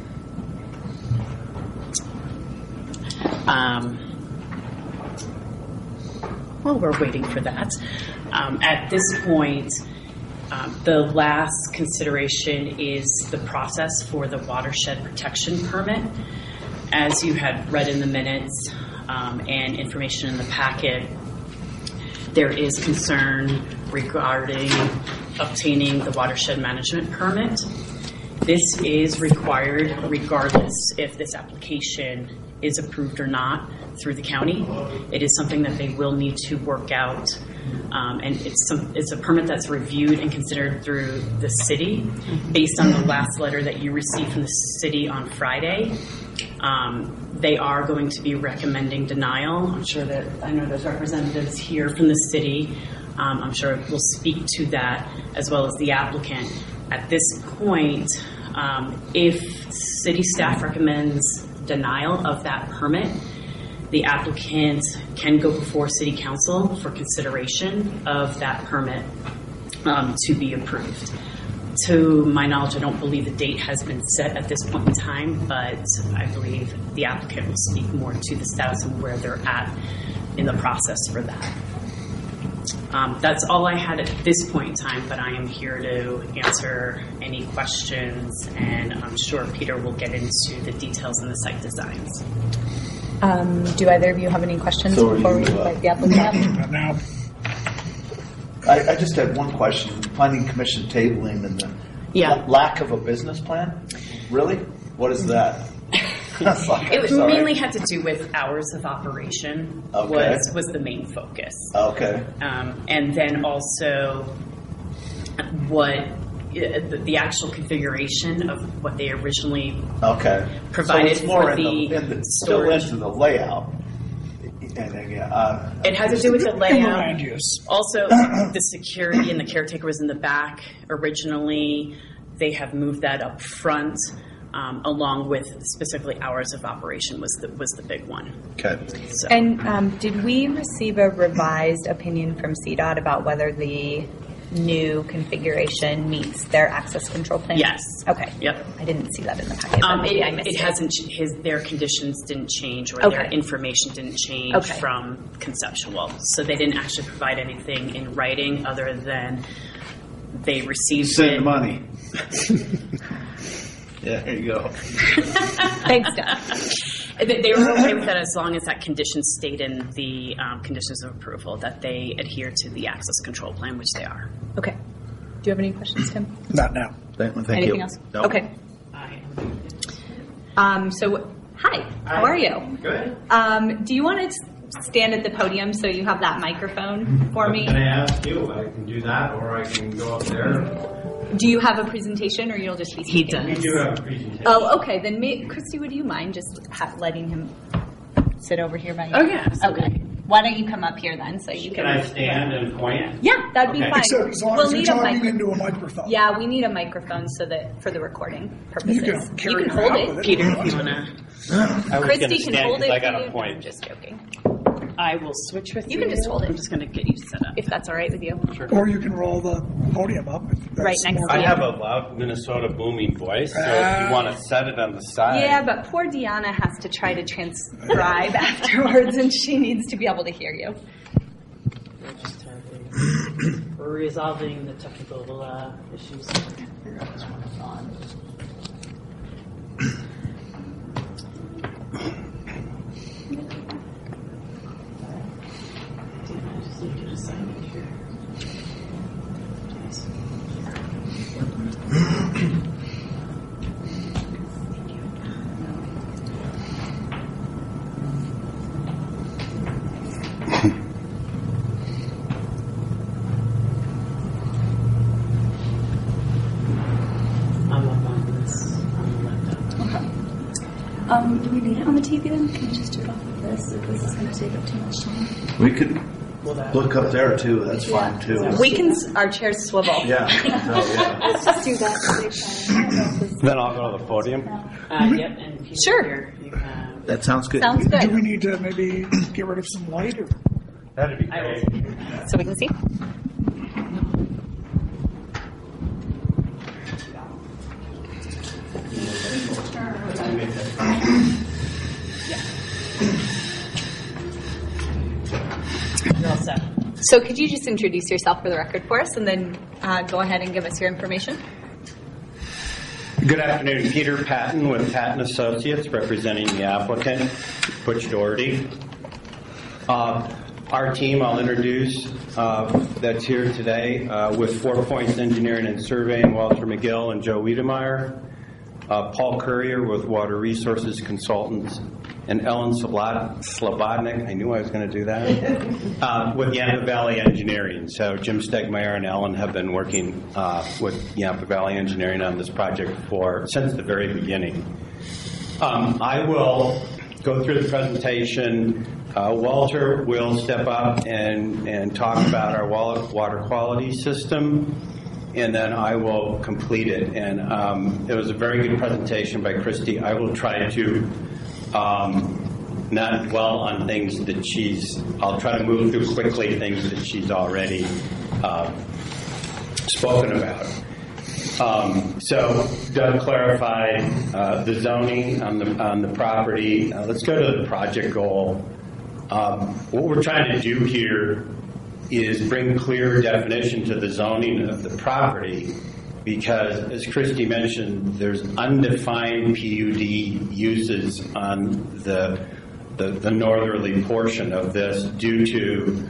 Well, we're waiting for that. At this point, the last consideration is the process for the watershed protection permit. As you had read in the minutes and information in the packet, there is concern regarding obtaining the watershed management permit. This is required regardless if this application is approved or not through the county. It is something that they will need to work out And it's a permit that's reviewed and considered through the city based on the last letter that you received from the city on Friday. They are going to be recommending denial. I know there's representatives here from the city. I'm sure we'll speak to that as well as the applicant. At this point, if city staff recommends denial of that permit, the applicant can go before City Council for consideration of that permit to be approved. To my knowledge, I don't believe the date has been set at this point in time, but I believe the applicant will speak more to the status and where they're at in the process for that. That's all I had at this point in time, but I am here to answer any questions, and I'm sure Peter will get into the details in the site designs. Do either of you have any questions before we invite the applicant up? I just had one question. Planning Commission tabling and the lack of a business plan? Really? What is that? It mainly had to do with hours of operation was the main focus. Okay. And then also what the actual configuration of what they originally provided so it's more for still into the layout. It has to do with the layout. Also, the security and the caretaker was in the back originally. They have moved that up front, along with specifically hours of operation was the big one. Okay. So. And did we receive a revised opinion from CDOT about whether the new configuration meets their access control plan? Yes. Okay. Yep. I didn't see that in the packet. It hasn't. Their conditions didn't change, or their information didn't change from conceptual. So they didn't actually provide anything in writing other than they received Send money. Yeah, there you go. Thanks, Doug. They were okay with that as long as that condition stayed in the conditions of approval, that they adhere to the access control plan, which they are. Okay. Do you have any questions, Tim? Not now. Thank Anything you. else? No. Okay. So, hi. How are you? Good. Do you want to stand at the podium so you have that microphone for me? Can I ask you? I can do that, or I can go up there. Do you have a presentation, or you'll just be speaking? We do have a presentation. Oh, okay. Then, Christy, would you mind just letting him sit over here by you? Oh, yeah. Absolutely. Okay. Why don't you come up here then, so you Can I stand and point? Yeah, that'd be fine. Except as long as you're talking into a microphone. Yeah, we need a microphone so that for the recording purposes. You can hold it. it, Peter, if you want to. Christy can hold it. I got for a point. I'm just joking. I will switch with you. You can just hold it. I'm just going to get you set up. If that's all right with you. Sure. Or you can roll the podium up. Right next to I you. have a loud Minnesota booming voice, so if you want to set it on the side. Yeah, but poor Deanna has to try to transcribe afterwards, and she needs to be able to hear you. We're resolving the technical issues. Do we need it on the TV then? Can we just do it off of this if this is going to take up too much time? We could look up there too. That's fine too. We can, our chairs swivel. Yeah. Let's just do that. Then I'll go to the podium. Yep. And Peter, Sure. here you have. That sounds good. Sounds good. Do we need to maybe get rid of some light? Or? That'd be great. So we can see. You're all set. So could you just introduce yourself for the record for us, and then go ahead and give us your information? Good afternoon. Peter Patton with Patton Associates, representing the applicant, Butch Doherty. Our team, I'll introduce, that's here today with 4 Points Engineering and Surveying, Walter McGill and Joe Wiedemeyer. Paul Courier with Water Resources Consultants, and Ellen Slobodnik, I knew I was going to do that, with Yampa Valley Engineering. So Jim Stegmeyer and Ellen have been working with Yampa Valley Engineering on this project since the very beginning. I will go through the presentation. Walter will step up and talk about our water quality system, and then I will complete it. And it was a very good presentation by Christy. I will try to not dwell on things that I'll try to move through quickly things that she's already spoken about. So Doug clarified the zoning on the property. Let's go to the project goal. What we're trying to do here is bring clear definition to the zoning of the property, because, as Christy mentioned, there's undefined PUD uses on the northerly portion of this due to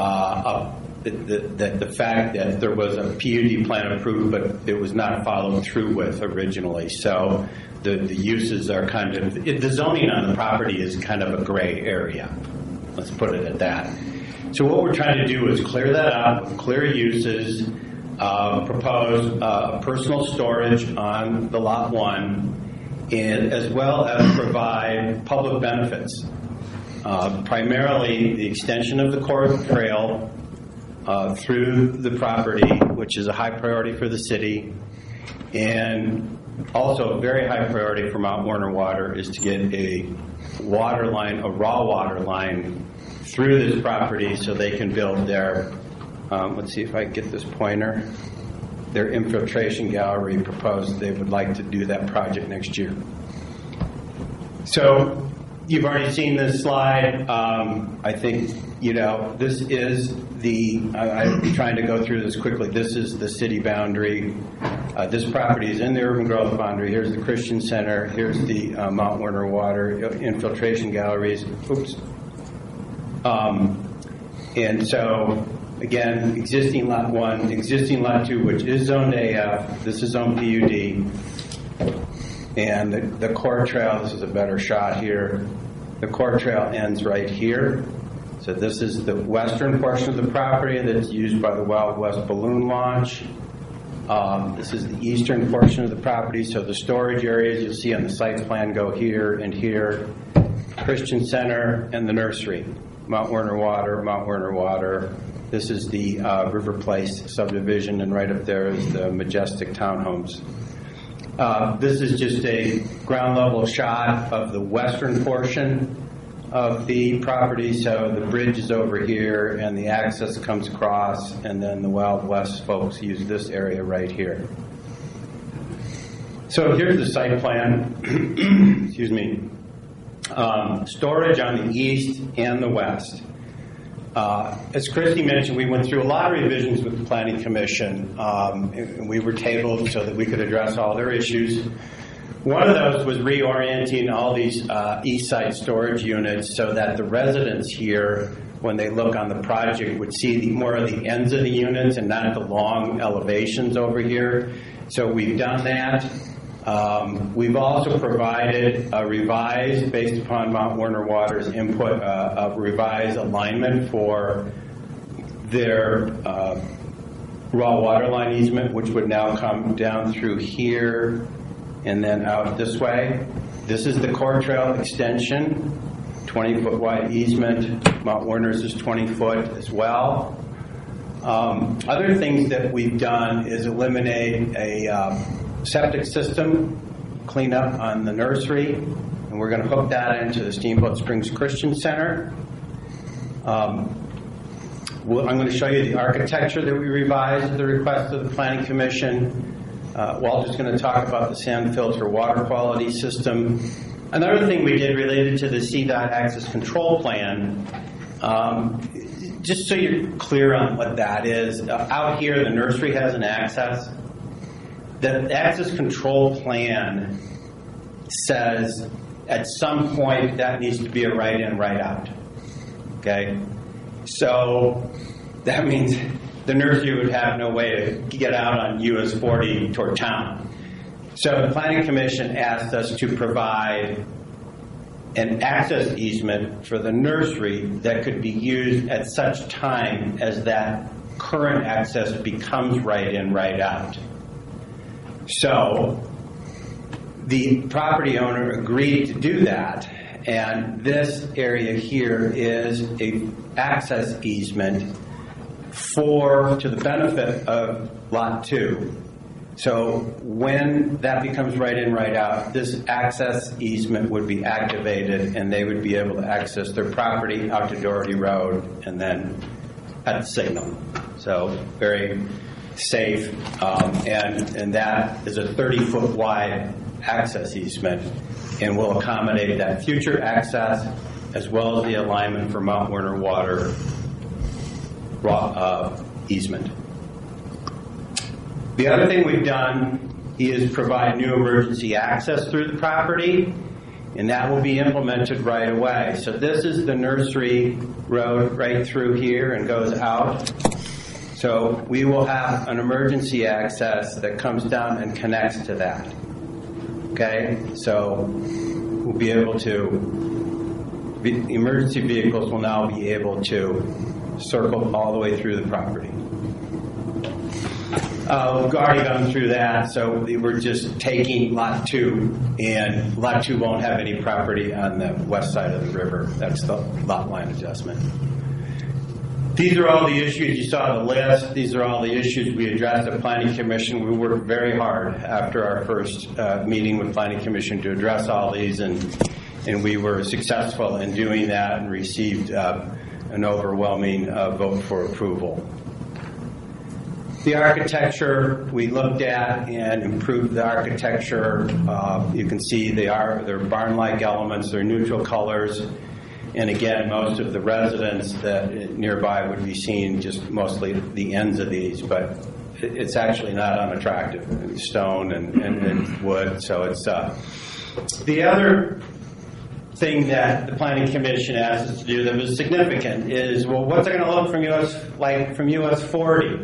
the fact that there was a PUD plan approved, but it was not followed through with originally. So the uses are kind of, the zoning on the property is kind of a gray area. Let's put it at that. So what we're trying to do is clear that up, clear uses, propose personal storage on the lot 1, and as well as provide public benefits. Primarily the extension of the core trail through the property, which is a high priority for the city, and also a very high priority for Mount Warner Water is to get a water line, a raw water line through this property so they can build their, let's see if I can get this pointer, their infiltration gallery proposed. They would like to do that project next year. So you've already seen this slide. I think, this is I'm trying to go through this quickly. This is the city boundary. This property is in the urban growth boundary. Here's the Christian Center. Here's the Mount Warner Water infiltration galleries. Oops. And so, again, existing lot 1, existing lot 2, which is zoned AF. This is zoned PUD. And the core trail, this is a better shot here. The core trail ends right here. So this is the western portion of the property that's used by the Wild West balloon launch. This is the eastern portion of the property. So the storage areas you'll see on the site plan go here and here. Christian Center and the nursery. Mount Warner Water, Mount Warner Water. This is the River Place subdivision, and right up there is the Majestic Townhomes. This is just a ground level shot of the western portion of the property. So the bridge is over here, and the access comes across, and then the Wild West folks use this area right here. So here's the site plan. Excuse me. Storage on the east and the west. As Christy mentioned, we went through a lot of revisions with the Planning Commission, and we were tabled so that we could address all their issues. One of those was reorienting all these east side storage units so that the residents here, when they look on the project, would see more of the ends of the units and not the long elevations over here. So we've done that. We've also provided a revised, based upon Mount Warner Water's input, a revised alignment for their raw water line easement, which would now come down through here and then out this way. This is the core trail extension, 20-foot wide easement. Mount Warner's is 20 foot as well. Other things that we've done is eliminate a septic system cleanup on the nursery, and we're going to hook that into the Steamboat Springs Christian Center. I'm going to show you the architecture that we revised at the request of the Planning Commission. Walter's going to talk about the sand filter water quality system. Another thing we did related to the CDOT access control plan, just so you're clear on what that is, out here the nursery has an access. The access control plan says at some point that needs to be a right in, right out. Okay? So that means the nursery would have no way to get out on US 40 toward town. So the Planning Commission asked us to provide an access easement for the nursery that could be used at such time as that current access becomes right in, right out. So the property owner agreed to do that, and this area here is a access easement to the benefit of Lot 2. So when that becomes right in, right out, this access easement would be activated and they would be able to access their property out to Doherty Road and then at the signal. So very safe, and that is a 30-foot wide access easement and will accommodate that future access as well as the alignment for Mount Werner Water easement. The other thing we've done is provide new emergency access through the property, and that will be implemented right away. So this is the nursery road right through here and goes out. So we will have an emergency access that comes down and connects to that. Okay? So we'll be able to, the emergency vehicles will now be able to circle all the way through the property. We've already gone through that, so we're just taking Lot 2, and Lot 2 won't have any property on the west side of the river. That's the lot line adjustment. These are all the issues you saw on the list. These are all the issues we addressed at Planning Commission. We worked very hard after our first meeting with Planning Commission to address all these, and we were successful in doing that and received an overwhelming vote for approval. The architecture we looked at and improved the architecture. You can see they're barn-like elements, they're neutral colors, and again, most of the residents that nearby would be seeing just mostly the ends of these, but it's actually not unattractive. It's stone and wood, so it's the other thing that the Planning Commission asked us to do that was significant is, well, what's it going to look from US 40?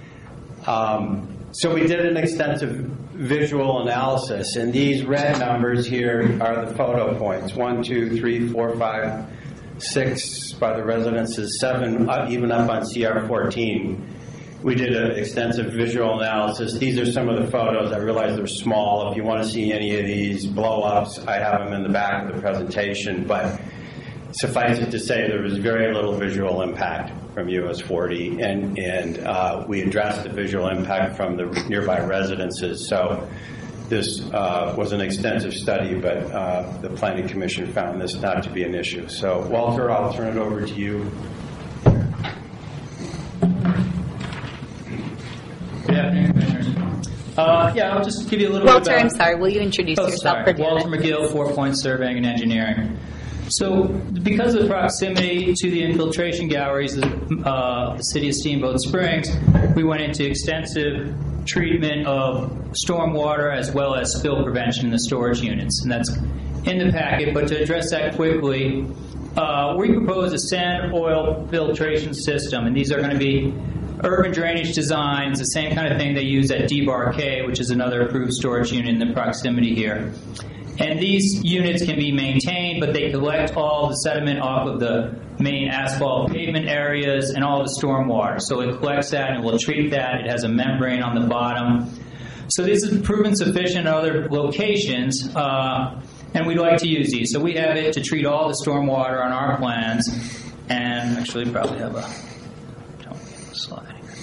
So we did an extensive visual analysis, and these red numbers here are the photo points. 1, 2, 3, 4, 5, 6 by the residences, 7 even up on CR 14. We did an extensive visual analysis. These are some of the photos. I realize they're small. If you want to see any of these blow-ups, I have them in the back of the presentation, but suffice it to say there was very little visual impact from US 40, and we addressed the visual impact from the nearby residences. So this was an extensive study, but the Planning Commission found this not to be an issue. So Walter, I'll turn it over to you. Good afternoon, Commissioners. I'll just give you a little Walter, bit about... I'm sorry, will you introduce yourself? Walter McGill, 4 Point Surveying and Engineering. So, because of the proximity to the infiltration galleries of the city of Steamboat Springs, we went into extensive treatment of stormwater as well as spill prevention in the storage units, and that's in the packet. But to address that quickly, we propose a sand oil filtration system, and these are going to be urban drainage designs, the same kind of thing they use at Debarquet, which is another approved storage unit in the proximity here. And these units can be maintained, but they collect all the sediment off of the main asphalt pavement areas and all the storm water. So it collects that and will treat that. It has a membrane on the bottom. So this is proven sufficient in other locations, and we like to use these. So we have it to treat all the storm water on our plans, and actually probably have a slide.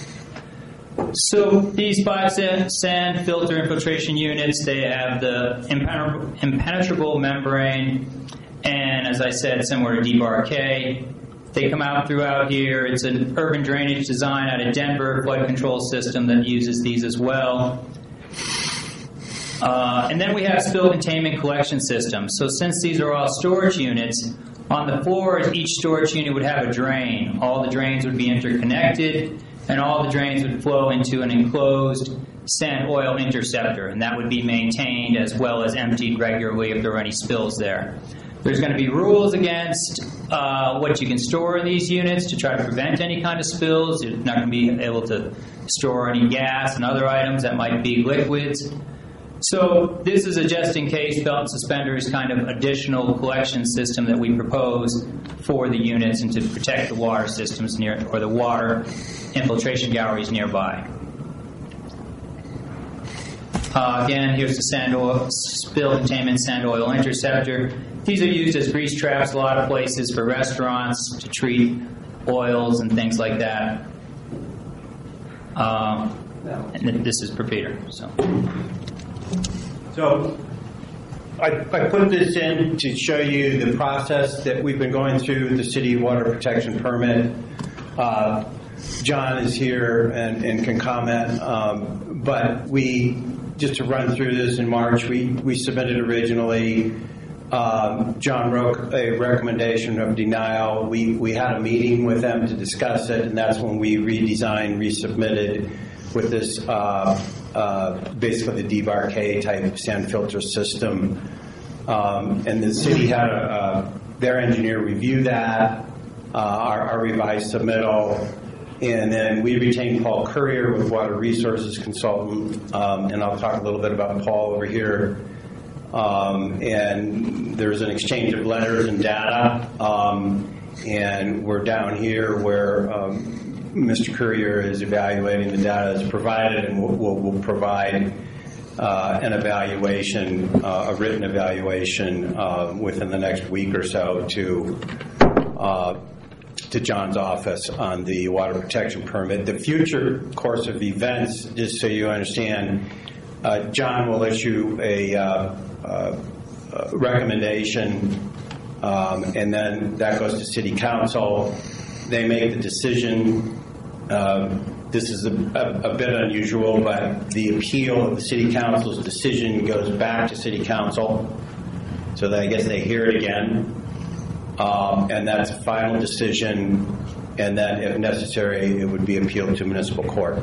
So these 5 sand filter infiltration units, they have the impenetrable membrane, and as I said, similar to Debarquet. They come out throughout here. It's an urban drainage design out of Denver, flood control system that uses these as well. And then we have spill containment collection systems. So since these are all storage units, on the floors, each storage unit would have a drain. All the drains would be interconnected, and all the drains would flow into an enclosed sand oil interceptor, and that would be maintained as well as emptied regularly if there were any spills there. There's going to be rules against what you can store in these units to try to prevent any kind of spills. You're not going to be able to store any gas and other items that might be liquids. So this is a just-in-case belt and suspenders kind of additional collection system that we propose for the units and to protect the water systems or the water infiltration galleries nearby. Again, here's the sand oil, spill containment sand oil interceptor. These are used as grease traps a lot of places for restaurants to treat oils and things like that. And this is per Peter. So I put this in to show you the process that we've been going through with the city water protection permit. John is here and can comment, but just to run through this in March, we submitted originally. John wrote a recommendation of denial. We had a meeting with them to discuss it, and that's when we redesigned, resubmitted with this basically the debarque type sand filter system. And the city had their engineer review that, our revised submittal, and then we retained Paul Currier with Water Resources Consultant, and I'll talk a little bit about Paul over here. And there's an exchange of letters and data, and we're down here where Mr. Currier is evaluating the data that's provided, and we'll provide an evaluation, a written evaluation within the next week or so to John's office on the water protection permit. The future course of events, just so you understand, John will issue a recommendation, and then that goes to City Council. They make the decision. This is a bit unusual, but the appeal of the City Council's decision goes back to City Council, so that I guess they hear it again, and that's a final decision, and then if necessary, it would be appealed to municipal court.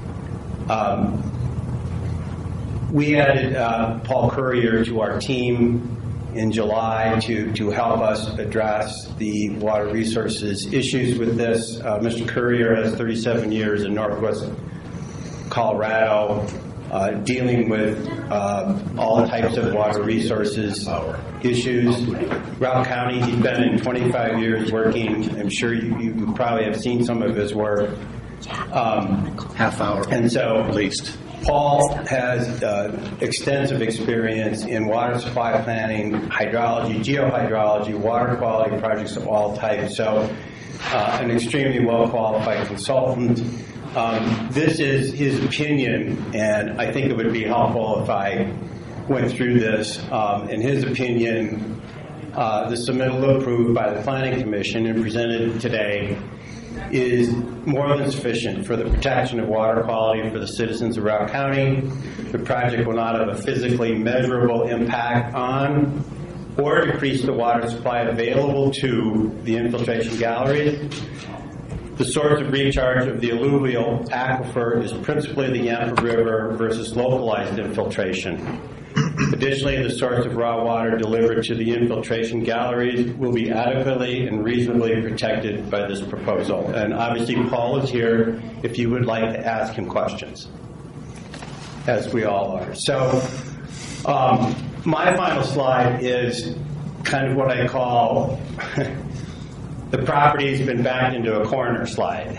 We added Paul Currier to our team in July to help us address the water resources issues with this. Mr. Currier has 37 years in Northwest Colorado dealing with all types of water resources issues. Routt County, he's been in 25 years working. I'm sure you probably have seen some of his work. Half hour. And so at least. Paul has extensive experience in water supply planning, hydrology, geohydrology, water quality projects of all types. So an extremely well-qualified consultant. This is his opinion, and I think it would be helpful if I went through this. In his opinion, the submittal approved by the Planning Commission and presented today is more than sufficient for the protection of water quality for the citizens of Routt County. The project will not have a physically measurable impact on or decrease the water supply available to the infiltration galleries. The source of recharge of the alluvial aquifer is principally the Yampa River versus localized infiltration. Additionally, the source of raw water delivered to the infiltration galleries will be adequately and reasonably protected by this proposal. And obviously, Paul is here if you would like to ask him questions, as we all are. So, my final slide is kind of what I call the property's been backed into a corner slide.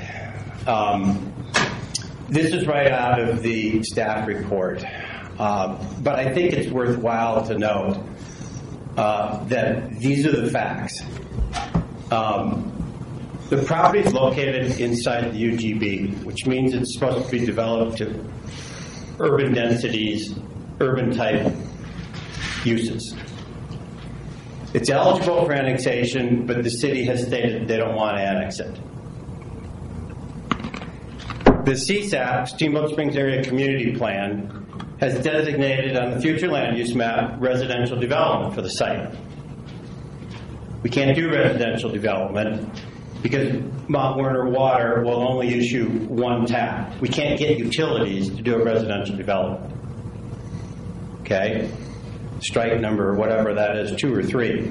This is right out of the staff report. But I think it's worthwhile to note that these are the facts. The property is located inside the UGB, which means it's supposed to be developed to urban densities, urban type uses. It's eligible for annexation, but the city has stated they don't want to annex it. The CSAP, Steamboat Springs Area Community Plan, has designated on the future land use map residential development for the site. We can't do residential development because Mount Werner Water will only issue one tap. We can't get utilities to do a residential development. Okay? Strike number, whatever that is, 2 or 3.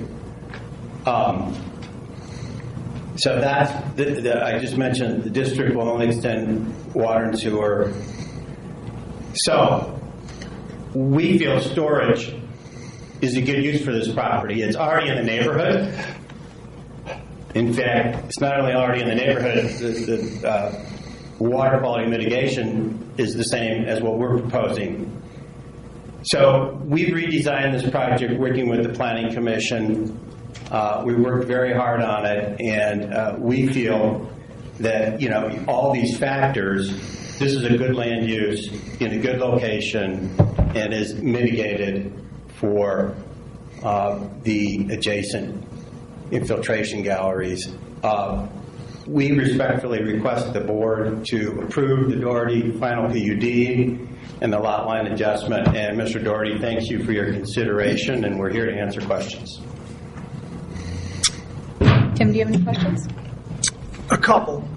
So that's, I just mentioned the district will only extend water and sewer. So, we feel storage is a good use for this property. It's already in the neighborhood. In fact, it's not only already in the neighborhood, the water quality mitigation is the same as what we're proposing. So we've redesigned this project working with the Planning Commission. We worked very hard on it, and we feel that, all these factors, this is a good land use in a good location and is mitigated for the adjacent infiltration galleries. We respectfully request the board to approve the Doherty final PUD and the lot line adjustment. And Mr. Doherty, thanks you for your consideration, and we're here to answer questions. Tim, do you have any questions? A couple.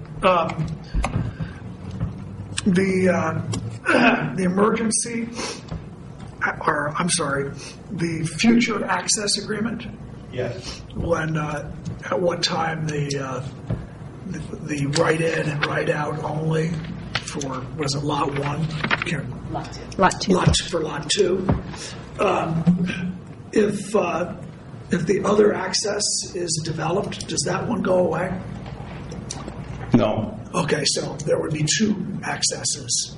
The emergency, or I'm sorry, the future access agreement. Yes. When at what time the write in and write out only for was it lot 1? Lot 2. For lot 2. If the other access is developed, does that one go away? No. Okay, so there would be 2 accesses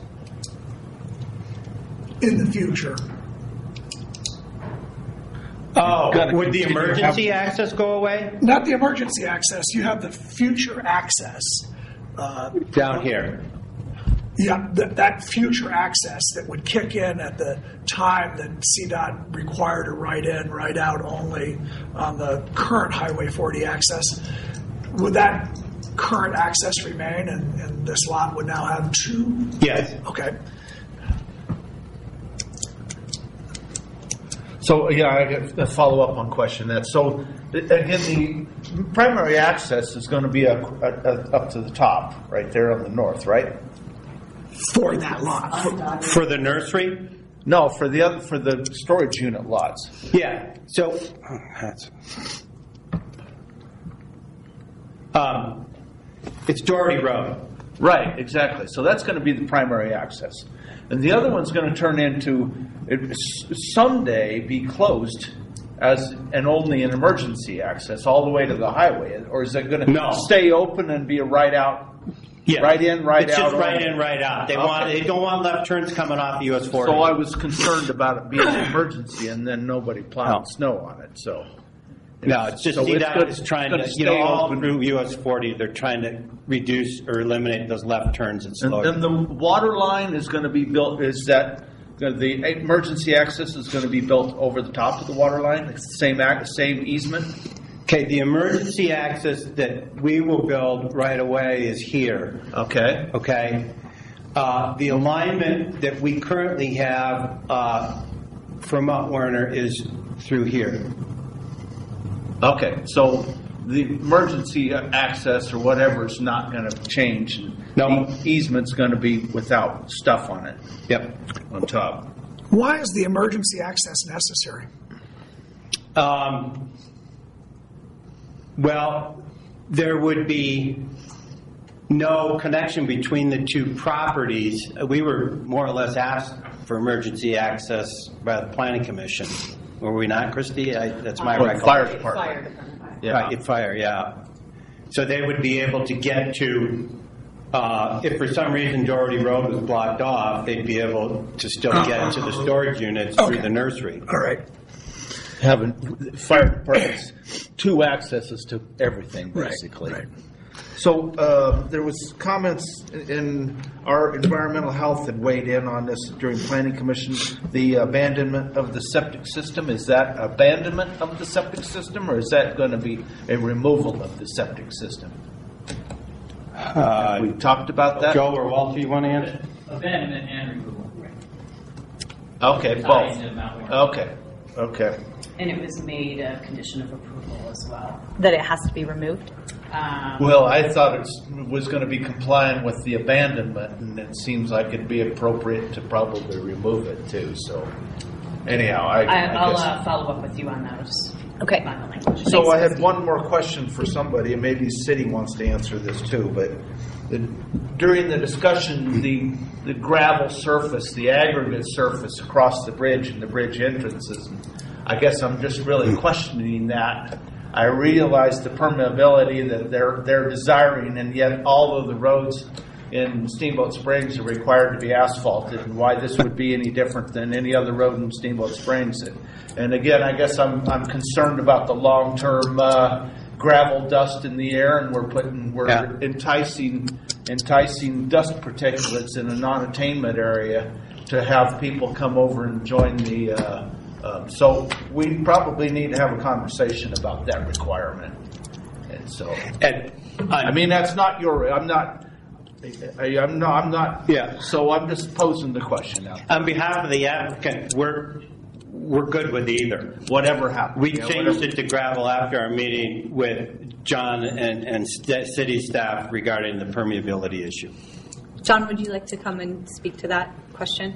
in the future. Oh, would the emergency access go away? Not the emergency access. You have the future access. Down here. Yeah, that future access that would kick in at the time that CDOT required a write in, write out only on the current Highway 40 access. Would that current access remain, and this lot would now have 2? Yes. Okay. So, I get a follow-up on question that. So, again, the primary access is going to be up to the top, right there on the north, right? For that lot. For the nursery? No, for the storage unit lots. Yeah. So, it's Doherty Road. Right, exactly. So that's going to be the primary access. And the other one's going to turn into, someday be closed as an only an emergency access all the way to the highway. Or is it going to stay open and be a right out? Yeah. Right in, right it's out. It's just right in, right out. They don't want left turns coming off US 40. So I was concerned about it being an emergency and then nobody plowing snow on it. So no, it's just CDOT is trying to, all through US 40, they're trying to reduce or eliminate those left turns and slow. And the water line is going to be built, is that the emergency access is going to be built over the top of the water line? It's the same easement? Okay, the emergency access that we will build right away is here. Okay. Okay. The alignment that we currently have for Mount Werner is through here. Okay, so the emergency access or whatever is not going to change. No. The easement's going to be without stuff on it. Yep. On top. Why is the emergency access necessary? Well, there would be no connection between the 2 properties. We were more or less asked for emergency access by the Planning Commission. Were we not, Christy? That's my recollection. Fire department. Fire department. Yeah. Right, fire, yeah. So they would be able to get to, if for some reason Doherty Road was blocked off, they'd be able to still get to the storage units through the nursery. All right. Having fire departments, 2 accesses to everything, basically. Right. So there was comments in our environmental health that weighed in on this during Planning Commission. The abandonment of the septic system, is that abandonment of the septic system, or is that going to be a removal of the septic system? We talked about that. Joe or Walter, you want to answer? Abandonment and removal. Okay, both. Okay. And it was made a condition of approval as well. That it has to be removed? Well, I thought it was going to be compliant with the abandonment, and it seems like it'd be appropriate to probably remove it too. So, anyhow, I'll follow up with you on those. Okay. Final language. So I had one more question for somebody, and maybe City wants to answer this too. But during the discussion, the gravel surface, the aggregate surface across the bridge and the bridge entrances, I guess I'm just really questioning that. I realize the permeability that they're desiring, and yet all of the roads in Steamboat Springs are required to be asphalted, and why this would be any different than any other road in Steamboat Springs. And again, I guess I'm concerned about the long-term gravel dust in the air, and we're enticing dust particulates in a non-attainment area to have people come over and join the. So we probably need to have a conversation about that requirement. And so, I mean, that's not your. I'm not. Yeah. So I'm just posing the question now. On behalf of the applicant, we're good with either. Whatever happens. We changed it to gravel after our meeting with John and city staff regarding the permeability issue. John, would you like to come and speak to that question?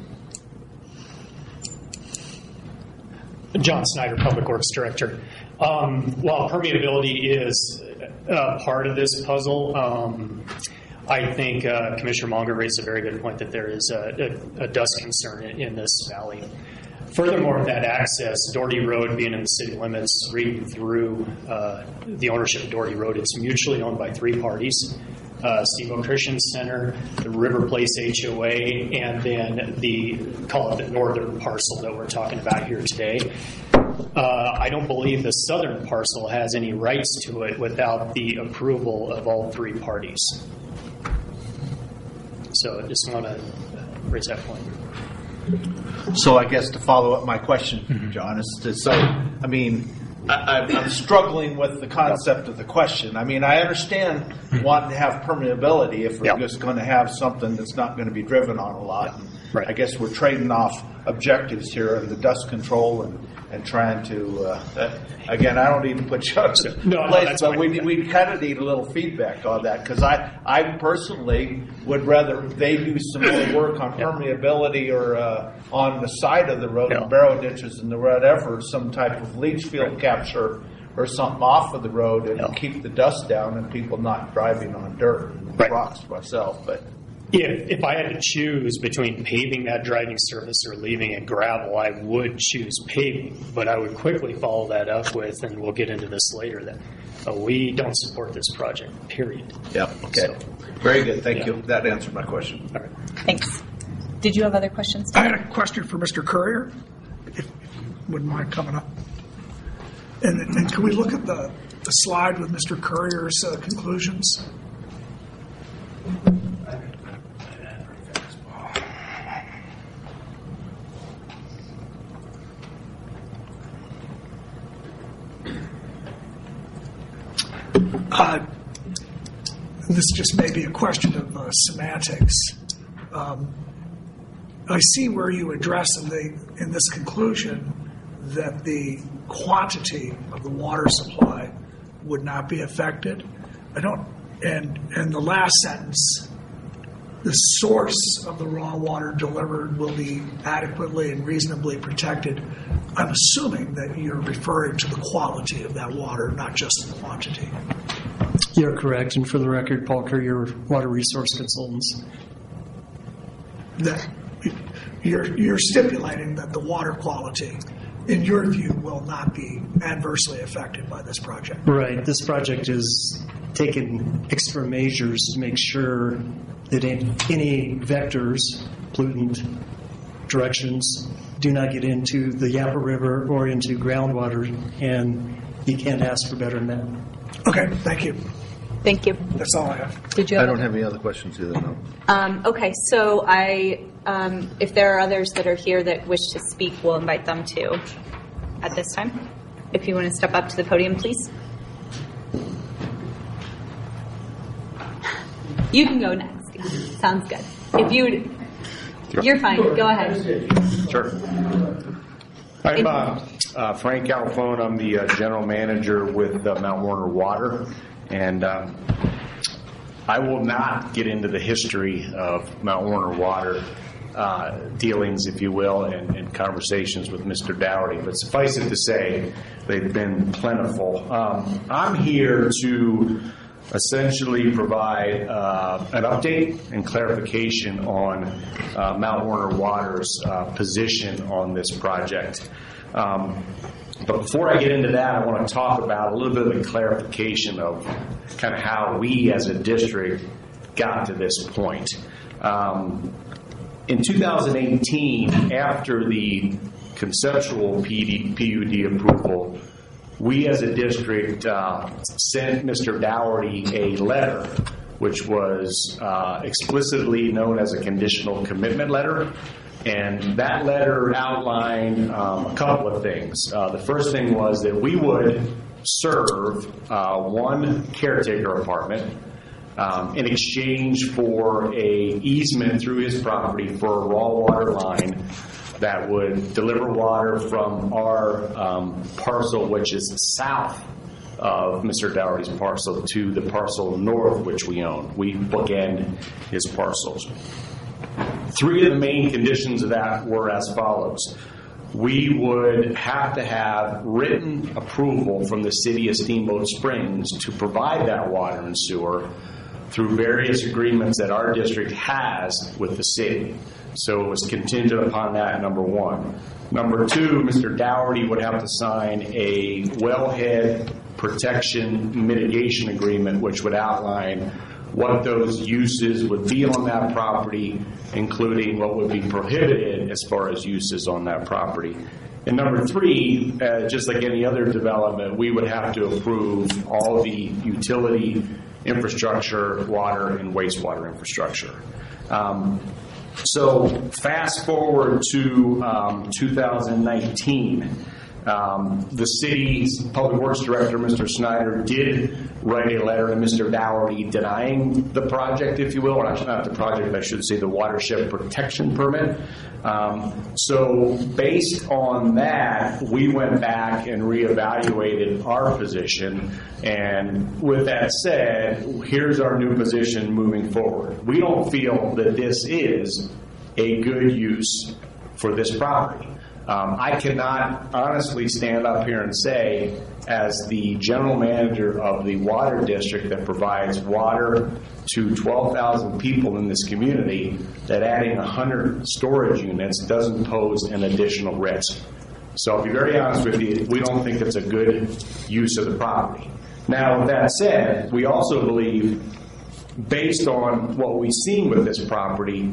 John Snyder, Public Works Director. While permeability is part of this puzzle, I think Commissioner Monger raised a very good point that there is a dust concern in this valley. Furthermore, that access, Doherty Road being in the city limits, reading through the ownership of Doherty Road, it's mutually owned by 3 parties. Steamboat Christian Center, the River Place HOA, and then call it the northern parcel that we're talking about here today. I don't believe the southern parcel has any rights to it without the approval of all 3 parties. So I just want to raise that point. So I guess to follow up my question, John, is to say, I mean, I'm struggling with the concept of the question. I mean, I understand wanting to have permeability if we're just going to have something that's not going to be driven on a lot. Right. I guess we're trading off objectives here of the dust control and trying to, again, I don't need to put you on the place, but we kind of need a little feedback on that, because I personally would rather they do some more work on permeability or on the side of the road, and barrow ditches and the whatever, some type of leach field capture or something off of the road and keep the dust down and people not driving on dirt and rocks myself. But if I had to choose between paving that driving surface or leaving it gravel, I would choose paving. But I would quickly follow that up with, and we'll get into this later, that we don't support this project, period. Yeah, okay. So, very good. Thank you. That answered my question. All right. Thanks. Did you have other questions? I had a question for Mr. Courier, if you wouldn't mind coming up. And can we look at the slide with Mr. Courier's conclusions? This just may be a question of semantics. I see where you address in this conclusion that the quantity of the water supply would not be affected. And the last sentence, the source of the raw water delivered will be adequately and reasonably protected. I'm assuming that you're referring to the quality of that water, not just the quantity. You're correct, and for the record, Paul Courier, Water Resource Consultants. That you're stipulating that the water quality, in your view, will not be adversely affected by this project. Right. This project is taking extra measures to make sure that any vectors, pollutant directions, do not get into the Yampa River or into groundwater, and you can't ask for better than that. Okay, thank you. Thank you. That's all I have. Did you? I don't have any other questions either. No. Okay, so if there are others that are here that wish to speak, we'll invite them to at this time. If you want to step up to the podium, please. You can go next. Sounds good. If you're fine. Go ahead. Sure. I'm Frank Califone. I'm the general manager with Mount Warner Water, and I will not get into the history of Mount Warner Water dealings, if you will, and conversations with Mr. Dougherty, but suffice it to say, they've been plentiful. I'm here to essentially provide an update and clarification on Mount Warner Water's position on this project. But before I get into that, I want to talk about a little bit of the clarification of kind of how we as a district got to this point. In 2018, after the conceptual PUD approval, we as a district sent Mr. Dougherty a letter, which was explicitly known as a conditional commitment letter. And that letter outlined a couple of things. The first thing was that we would serve one caretaker apartment in exchange for a easement through his property for a raw water line that would deliver water from our parcel, which is south of Mr. Dougherty's parcel, to the parcel north, which we own. We bookend his parcels. Three of the main conditions of that were as follows. We would have to have written approval from the city of Steamboat Springs to provide that water and sewer through various agreements that our district has with the city. So it was contingent upon that, number one. Number two, Mr. Dougherty would have to sign a wellhead protection mitigation agreement, which would outline what those uses would be on that property, including what would be prohibited as far as uses on that property. And number three, just like any other development, we would have to approve all the utility infrastructure, water and wastewater infrastructure. So fast forward to 2019. The city's public works director, Mr. Snyder, did write a letter to Mr. Dougherty denying the project, if you will, or not the project, I should say the watershed protection permit. So based on that, we went back and reevaluated our position. And with that said, here's our new position moving forward. We don't feel that this is a good use for this property. I cannot honestly stand up here and say, as the general manager of the water district that provides water to 12,000 people in this community, that adding 100 storage units doesn't pose an additional risk. So I'll be very honest with you, we don't think it's a good use of the property. Now, with that said, we also believe, based on what we've seen with this property,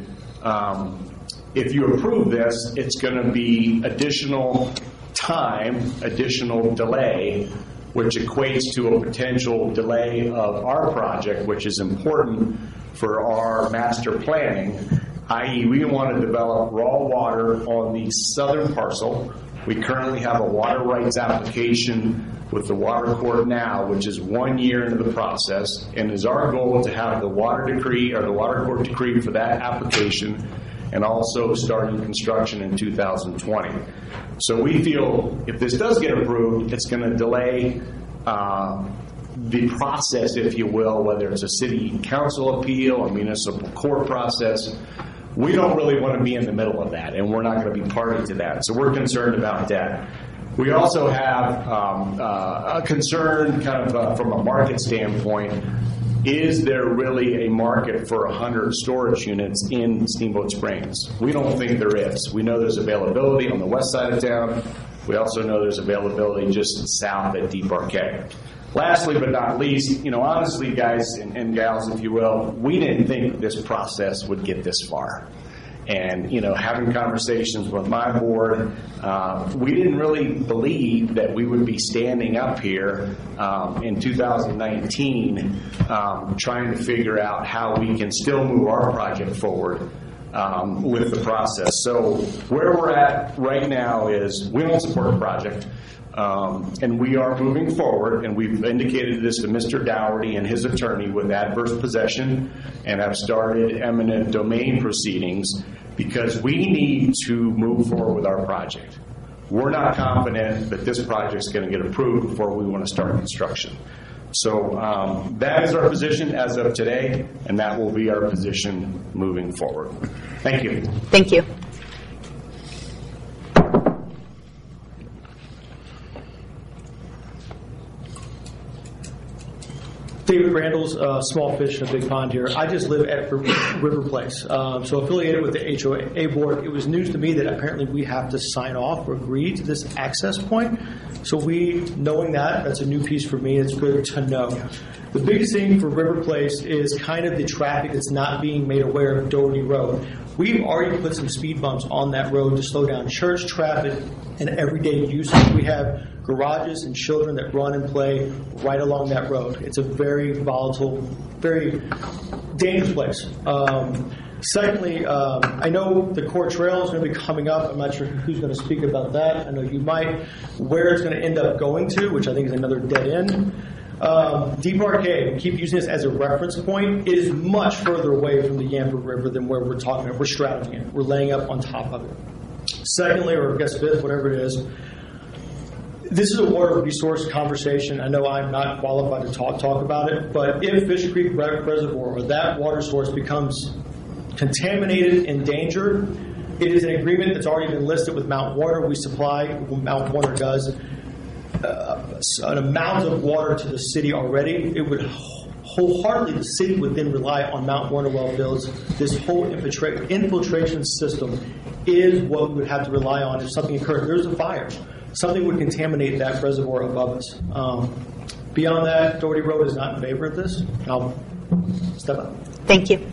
if you approve this, it's going to be additional time, additional delay, which equates to a potential delay of our project, which is important for our master planning, i.e. we want to develop raw water on the southern parcel. We currently have a water rights application with the water court now, which is 1 year into the process, and is our goal to have the water decree or the water court decree for that application, and also starting construction in 2020. So we feel if this does get approved, it's going to delay the process, if you will, whether it's a city council appeal, a municipal court process. We don't really want to be in the middle of that, and we're not going to be party to that. So we're concerned about that. We also have a concern kind of from a market standpoint. Is there really a market for 100 storage units in Steamboat Springs? We don't think there is. We know there's availability on the west side of town. We also know there's availability just south at Deep Arcade. Lastly but not least, honestly, guys and gals, if you will, we didn't think this process would get this far. And, having conversations with my board, we didn't really believe that we would be standing up here in 2019 trying to figure out how we can still move our project forward with the process. So where we're at right now is we don't support the project. And we are moving forward, and we've indicated this to Mr. Dougherty and his attorney with adverse possession, and have started eminent domain proceedings because we need to move forward with our project. We're not confident that this project is going to get approved before we want to start construction. So that is our position as of today, and that will be our position moving forward. Thank you. Thank you. David Randall's Small Fish in a Big Pond here. I just live at River Place, so affiliated with the HOA board. It was news to me that apparently we have to sign off or agree to this access point. So knowing that's a new piece for me. It's good to know. The biggest thing for River Place is kind of the traffic that's not being made aware of Doherty Road. We've already put some speed bumps on that road to slow down church traffic and everyday usage. We have garages and children that run and play right along that road. It's a very volatile, very dangerous place. Secondly, I know the core trail is going to be coming up. I'm not sure who's going to speak about that. I know you might. Where it's going to end up going to, which I think is another dead end. Deep Arcade, we keep using this as a reference point. It is much further away from the Yampa River than where we're talking about. We're straddling it. We're laying up on top of it. Secondly, or I guess fifth, whatever it is, this is a water resource conversation. I know I'm not qualified to talk about it, but if Fish Creek Reservoir or that water source becomes contaminated, endangered, it is an agreement that's already been listed with Mount Warner. We supply, Mount Warner does, an amount of water to the city already. It would wholeheartedly, the city would then rely on Mount Warner well fields. This whole infiltration system is what we would have to rely on if something occurred. There's a fire. Something would contaminate that reservoir above us. Beyond that, Doherty Road is not in favor of this. I'll step up. Thank you.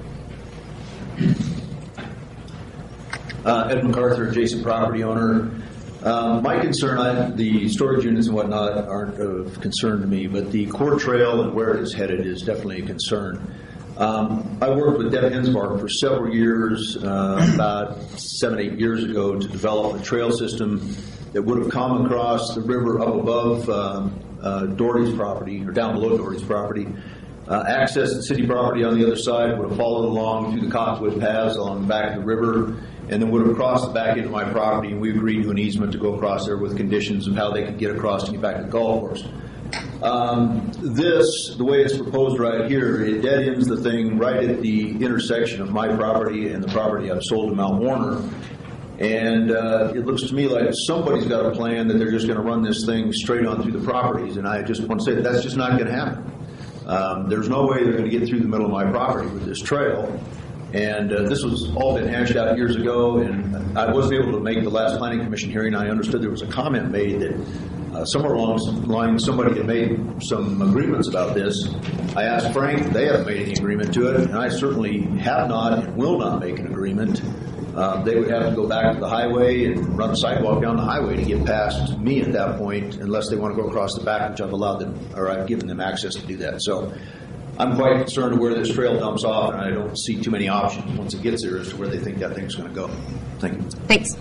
Ed MacArthur, adjacent property owner. My concern, the storage units and whatnot aren't of concern to me, but the core trail and where it is headed is definitely a concern. I worked with Deb Hensmark for several years, about 7-8 years ago, to develop a trail system that would have come across the river up above Doherty's property, or down below Doherty's property, accessed the city property on the other side, would have followed along through the cottonwood paths along the back of the river, and then would have crossed back into my property, and we agreed to an easement to go across there with conditions of how they could get across to get back to the golf course. The way it's proposed right here, it dead ends the thing right at the intersection of my property and the property I've sold to Mount Warner. And it looks to me like somebody's got a plan that they're just going to run this thing straight on through the properties. And I just want to say that's just not going to happen. There's no way they're going to get through the middle of my property with this trail. And this was all been hashed out years ago, and I wasn't able to make the last planning commission hearing. I understood there was a comment made that somewhere along the line somebody had made some agreements about this. I asked Frank, they haven't made any agreement to it, and I certainly have not and will not make an agreement. They would have to go back to the highway and run a sidewalk down the highway to get past me at that point, unless they want to go across the back, which I've allowed them, or I've given them access to do that. So I'm quite concerned of where this trail dumps off, and I don't see too many options once it gets there as to where they think that thing's going to go. Thank you. Thanks.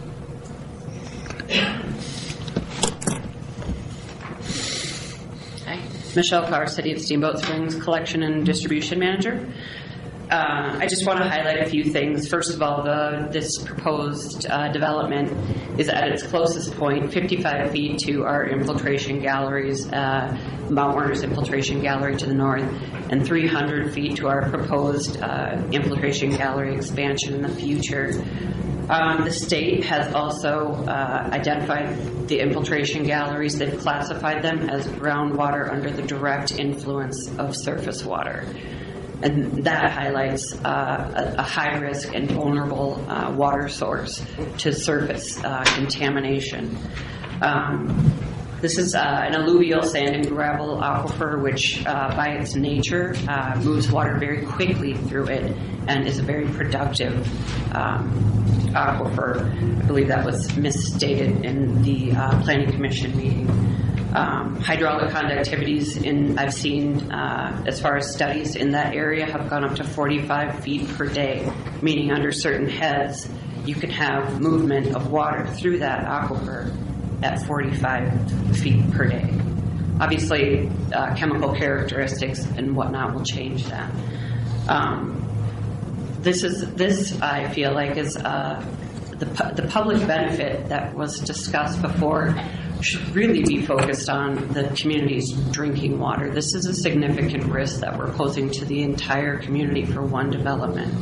Hi, Michelle Carr, City of Steamboat Springs Collection and Distribution Manager. I just want to highlight a few things. First of all, this proposed development is at its closest point, 55 feet to our infiltration galleries, Mount Warner's infiltration gallery to the north, and 300 feet to our proposed infiltration gallery expansion in the future. The state has also identified the infiltration galleries. They've classified them as groundwater under the direct influence of surface water. And that highlights a high-risk and vulnerable water source to surface contamination. This is an alluvial sand and gravel aquifer, which by its nature moves water very quickly through it and is a very productive aquifer. I believe that was misstated in the Planning Commission meeting. Hydraulic conductivities I've seen as far as studies in that area have gone up to 45 feet per day, meaning under certain heads you can have movement of water through that aquifer at 45 feet per day. Obviously, chemical characteristics and whatnot will change that. This I feel like is the public benefit that was discussed before should really be focused on the community's drinking water. This is a significant risk that we're posing to the entire community for one development.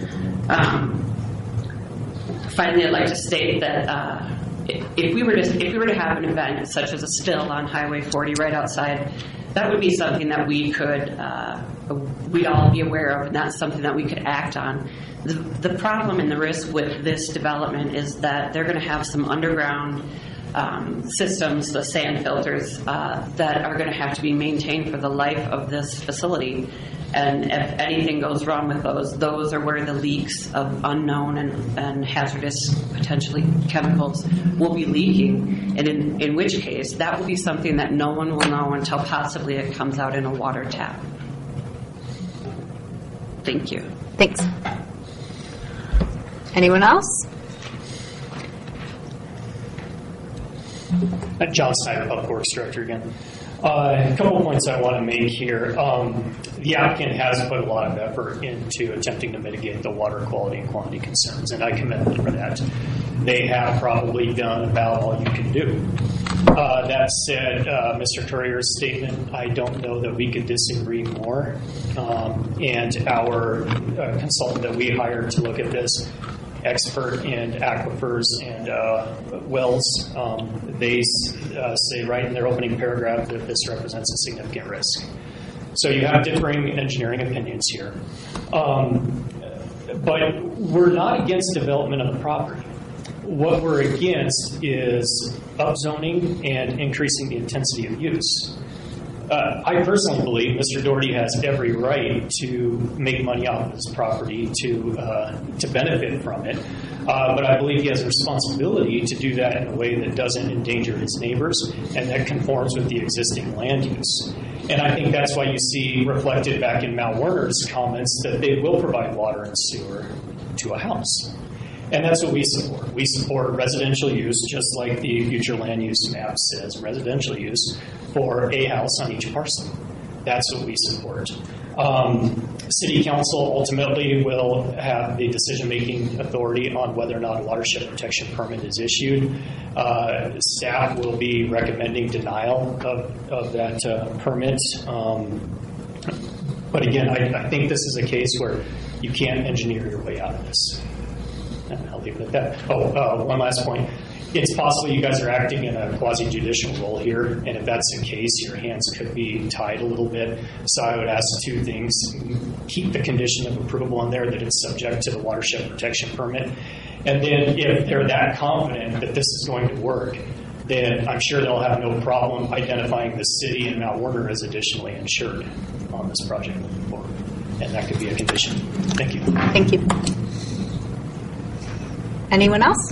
Finally, I'd like to state that if we were to have an event such as a spill on Highway 40 right outside that would be something that we could, we'd all be aware of, and that's something that we could act on. The problem and the risk with this development is that they're going to have some underground systems, the sand filters, that are going to have to be maintained for the life of this facility. And if anything goes wrong with those are where the leaks of unknown and hazardous, potentially, chemicals will be leaking. And in which case, that will be something that no one will know until possibly it comes out in a water tap. Thank you. Thanks. Anyone else? John Snyder, Public Works Director again. A couple of points I want to make here. The applicant has put a lot of effort into attempting to mitigate the water quality and quantity concerns, and I commend them for that. They have probably done about all you can do. That said, Mr. Courier's statement, I don't know that we could disagree more. And our consultant that we hired to look at this, expert in aquifers and wells, they say right in their opening paragraph that this represents a significant risk. So you have differing engineering opinions here. But we're not against development of the property. What we're against is upzoning and increasing the intensity of use. I personally believe Mr. Doherty has every right to make money off of his property to benefit from it, but I believe he has a responsibility to do that in a way that doesn't endanger his neighbors and that conforms with the existing land use. And I think that's why you see reflected back in Mount Werner's comments that they will provide water and sewer to a house. And that's what we support. We support residential use, just like the future land use map says, residential use for a house on each parcel. That's what we support. City Council ultimately will have the decision-making authority on whether or not a watershed protection permit is issued. Staff will be recommending denial of that permit. But again, I think this is a case where you can't engineer your way out of this. And I'll leave it at that. One last point. It's possible you guys are acting in a quasi-judicial role here, and if that's the case, your hands could be tied a little bit. So I would ask two things. Keep the condition of approval in there that it's subject to the watershed protection permit. And then if they're that confident that this is going to work, then I'm sure they'll have no problem identifying the city and Mount Werner as additionally insured on this project moving forward. And that could be a condition. Thank you. Thank you. Anyone else?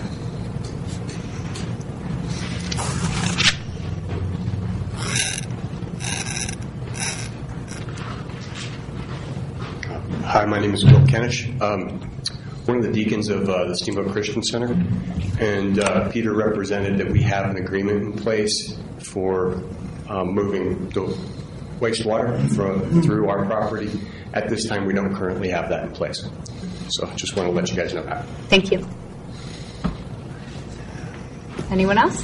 Hi, my name is Bill Kenish. One of the deacons of the Steamboat Christian Center, and Peter represented that we have an agreement in place for moving the wastewater through our property. At this time, we don't currently have that in place. So I just want to let you guys know that. Thank you. Anyone else?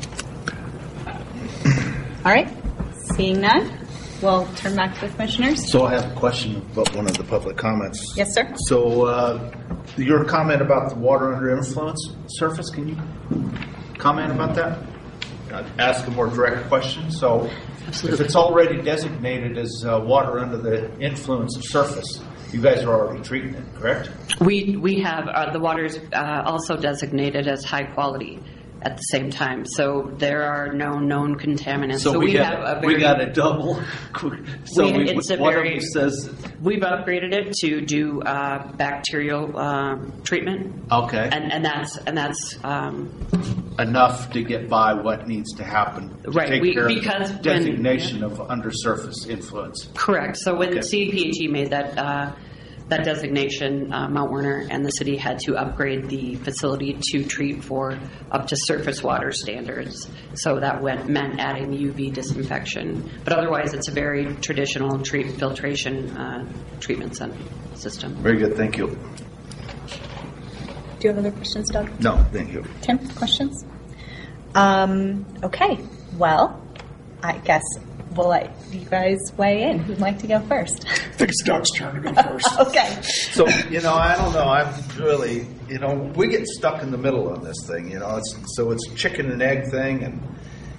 All right. Seeing none, we'll turn back to the commissioners. So I have a question about one of the public comments. Yes, sir. So your comment about the water under influence surface, can you comment about that? Ask a more direct question. So if it's already designated as water under the influence of surface, you guys are already treating it, correct? We have the water's also designated as high quality at the same time, so there are no known contaminants. So we got a double. So we've upgraded it to do bacterial treatment. Okay, and that's enough to get by what needs to happen. Right, because designation of undersurface influence. Correct. So when CDPHE made that designation, Mount Werner and the city had to upgrade the facility to treat for up to surface water standards. So that meant adding UV disinfection. But otherwise, it's a very traditional filtration treatment system. Very good. Thank you. Do you have other questions, Doug? No, thank you. Tim, questions? Okay. Well, I guess we'll let you guys weigh in. Who'd like to go first? I think it's Doug's turn to go first. Okay. So, I don't know. I'm really, we get stuck in the middle on this thing, it's chicken and egg thing.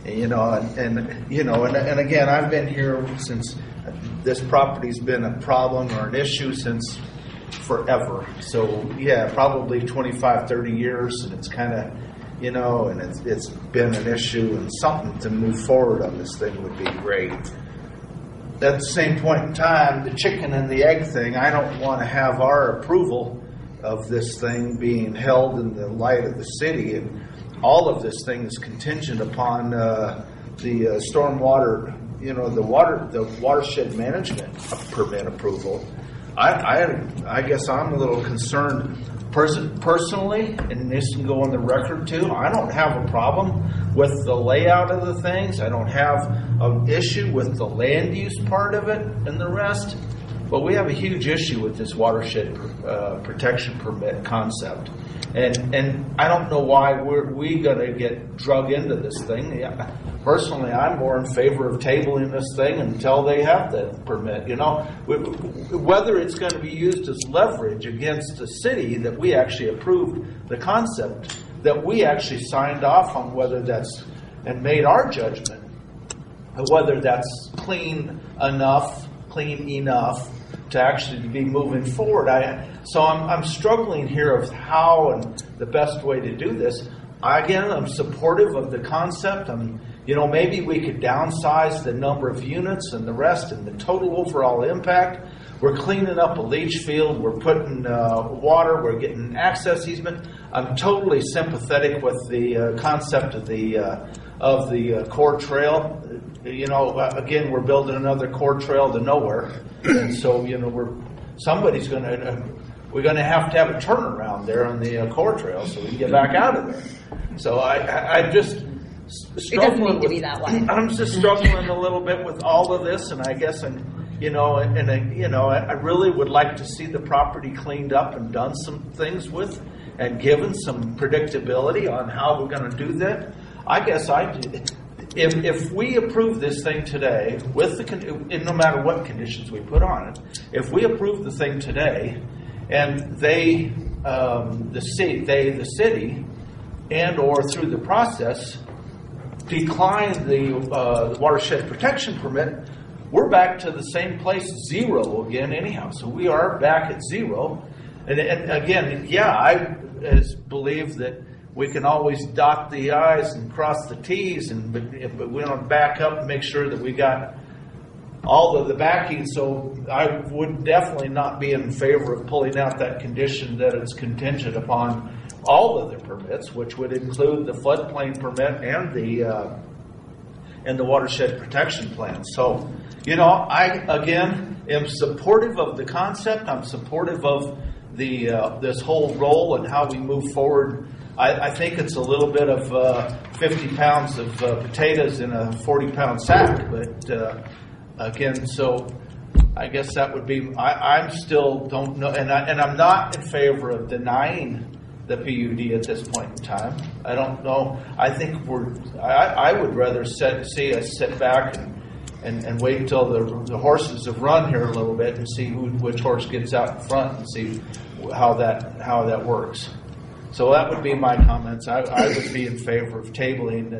And again, I've been here since this property's been a problem or an issue since forever. So yeah, probably 25, 30 years, and it's kind of, and it's been an issue, and something to move forward on this thing would be great. At the same point in time, the chicken and the egg thing, I don't want to have our approval of this thing being held in the light of the city, and all of this thing is contingent upon the stormwater, the watershed management permit approval. I guess I'm a little concerned personally, and this can go on the record too. I don't have a problem with the layout of the things. I don't have an issue with the land use part of it and the rest. But we have a huge issue with this watershed protection permit concept. And I don't know why we going to get drug into this thing. Yeah. Personally, I'm more in favor of tabling this thing until they have the permit. Whether it's going to be used as leverage against the city that we actually approved the concept, that we actually signed off on, whether that's, and made our judgment, whether that's clean enough to actually be moving forward. So I'm struggling here of how and the best way to do this. I'm supportive of the concept. Maybe we could downsize the number of units and the rest and the total overall impact. We're cleaning up a leach field. We're putting water. We're getting access easement. I'm totally sympathetic with the concept of the core trail. Again, we're building another core trail to nowhere, and so we're going to have a turnaround there on the core trail so we can get back out of there. So I just struggling. It doesn't need to be that way. I'm just struggling a little bit with all of this, and I guess I really would like to see the property cleaned up and done some things with, and given some predictability on how we're going to do that. I guess if we approve this thing today, no matter what conditions we put on it, if we approve the thing today, and the city, and or through the process, decline the watershed protection permit, we're back to the same place, zero again anyhow. So we are back at zero. And again, I believe that we can always dot the I's and cross the T's, but we don't back up and make sure that we got all of the backing. So I would definitely not be in favor of pulling out that condition that it's contingent upon all of the permits, which would include the floodplain permit and the watershed protection plan. So, I again am supportive of the concept. I'm supportive of this whole role and how we move forward. I think it's a little bit of 50 pounds of potatoes in a 40-pound sack, but again, so I guess that would be. I still don't know, and I'm not in favor of denying the PUD at this point in time. I don't know. I think I would rather see us sit back and wait until the horses have run here a little bit and see which horse gets out in front and see how that works. So that would be my comments. I would be in favor of tabling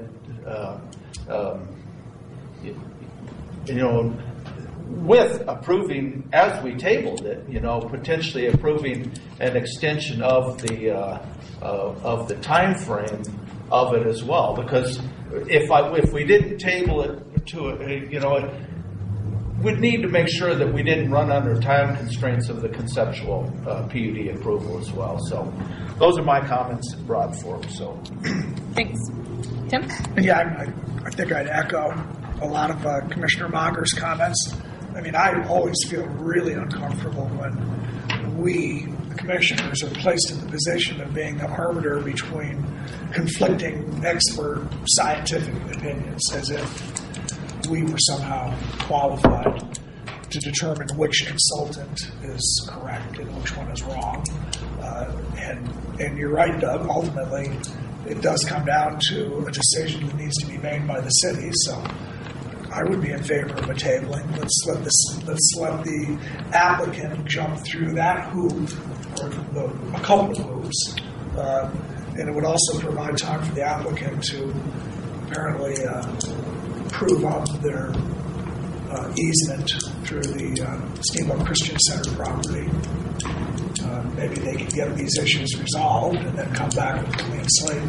it. With approving, as we tabled it, potentially approving an extension of the time frame of it as well. Because if we didn't table it to we'd need to make sure that we didn't run under time constraints of the conceptual PUD approval as well. So those are my comments in broad form. So thanks, Tim. Yeah, I think I'd echo a lot of Commissioner Monger's comments. I always feel really uncomfortable when we, the commissioners, are placed in the position of being the arbiter between conflicting expert scientific opinions, as if we were somehow qualified to determine which consultant is correct and which one is wrong. And you're right, Doug, ultimately it does come down to a decision that needs to be made by the city. So I would be in favor of a tabling. Let's let the applicant jump through that hoop, or a couple of hoops, and it would also provide time for the applicant to apparently approve of their easement through the Steamboat Christian Center property. Maybe they can get these issues resolved and then come back with a clean slate.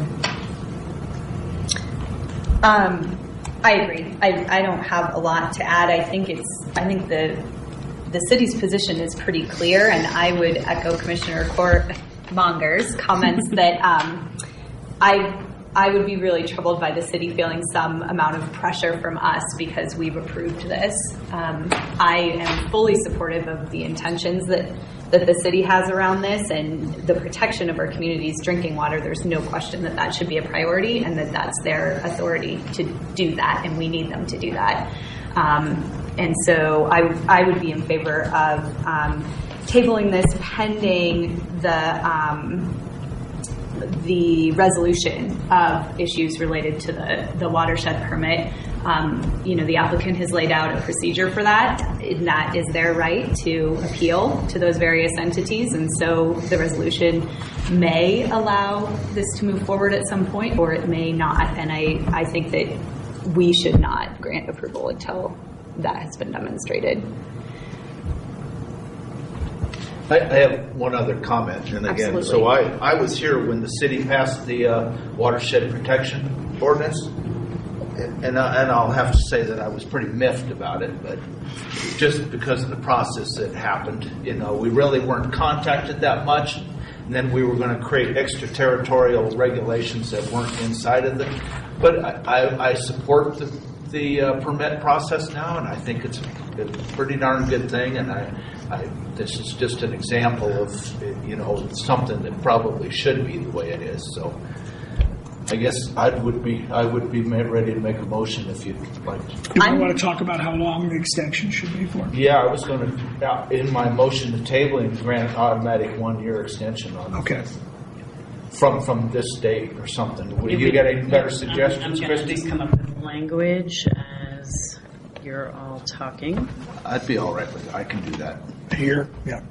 I agree. I don't have a lot to add. I think the city's position is pretty clear, and I would echo Commissioner Monger's comments that I would be really troubled by the city feeling some amount of pressure from us because we've approved this. I am fully supportive of the intentions that the city has around this and the protection of our community's drinking water. There's no question that should be a priority and that's their authority to do that, and we need them to do that. And so I would be in favor of tabling this pending the resolution of issues related to the watershed permit. The applicant has laid out a procedure for that, and that is their right to appeal to those various entities. And so the resolution may allow this to move forward at some point, or it may not. And I think that we should not grant approval until that has been demonstrated. I have one other comment, and again, Absolutely. so I was here when the city passed the watershed protection ordinance, and I'll have to say that I was pretty miffed about it, but just because of the process that happened, we really weren't contacted that much, and then we were going to create extraterritorial regulations that weren't inside of them. But I support the permit process now, and I think it's a pretty darn good thing, and this is just an example of something that probably should be the way it is. So I guess I would be ready to make a motion if you'd like to. Do you want to talk about how long the extension should be for? Yeah, I was going to, in my motion to table and grant an automatic 1-year extension on Okay. From this date or something. Would you get any better suggestions, I'm Christy? just come up with language as you're all talking. I'd be all right with it. I can do that. Here, yeah.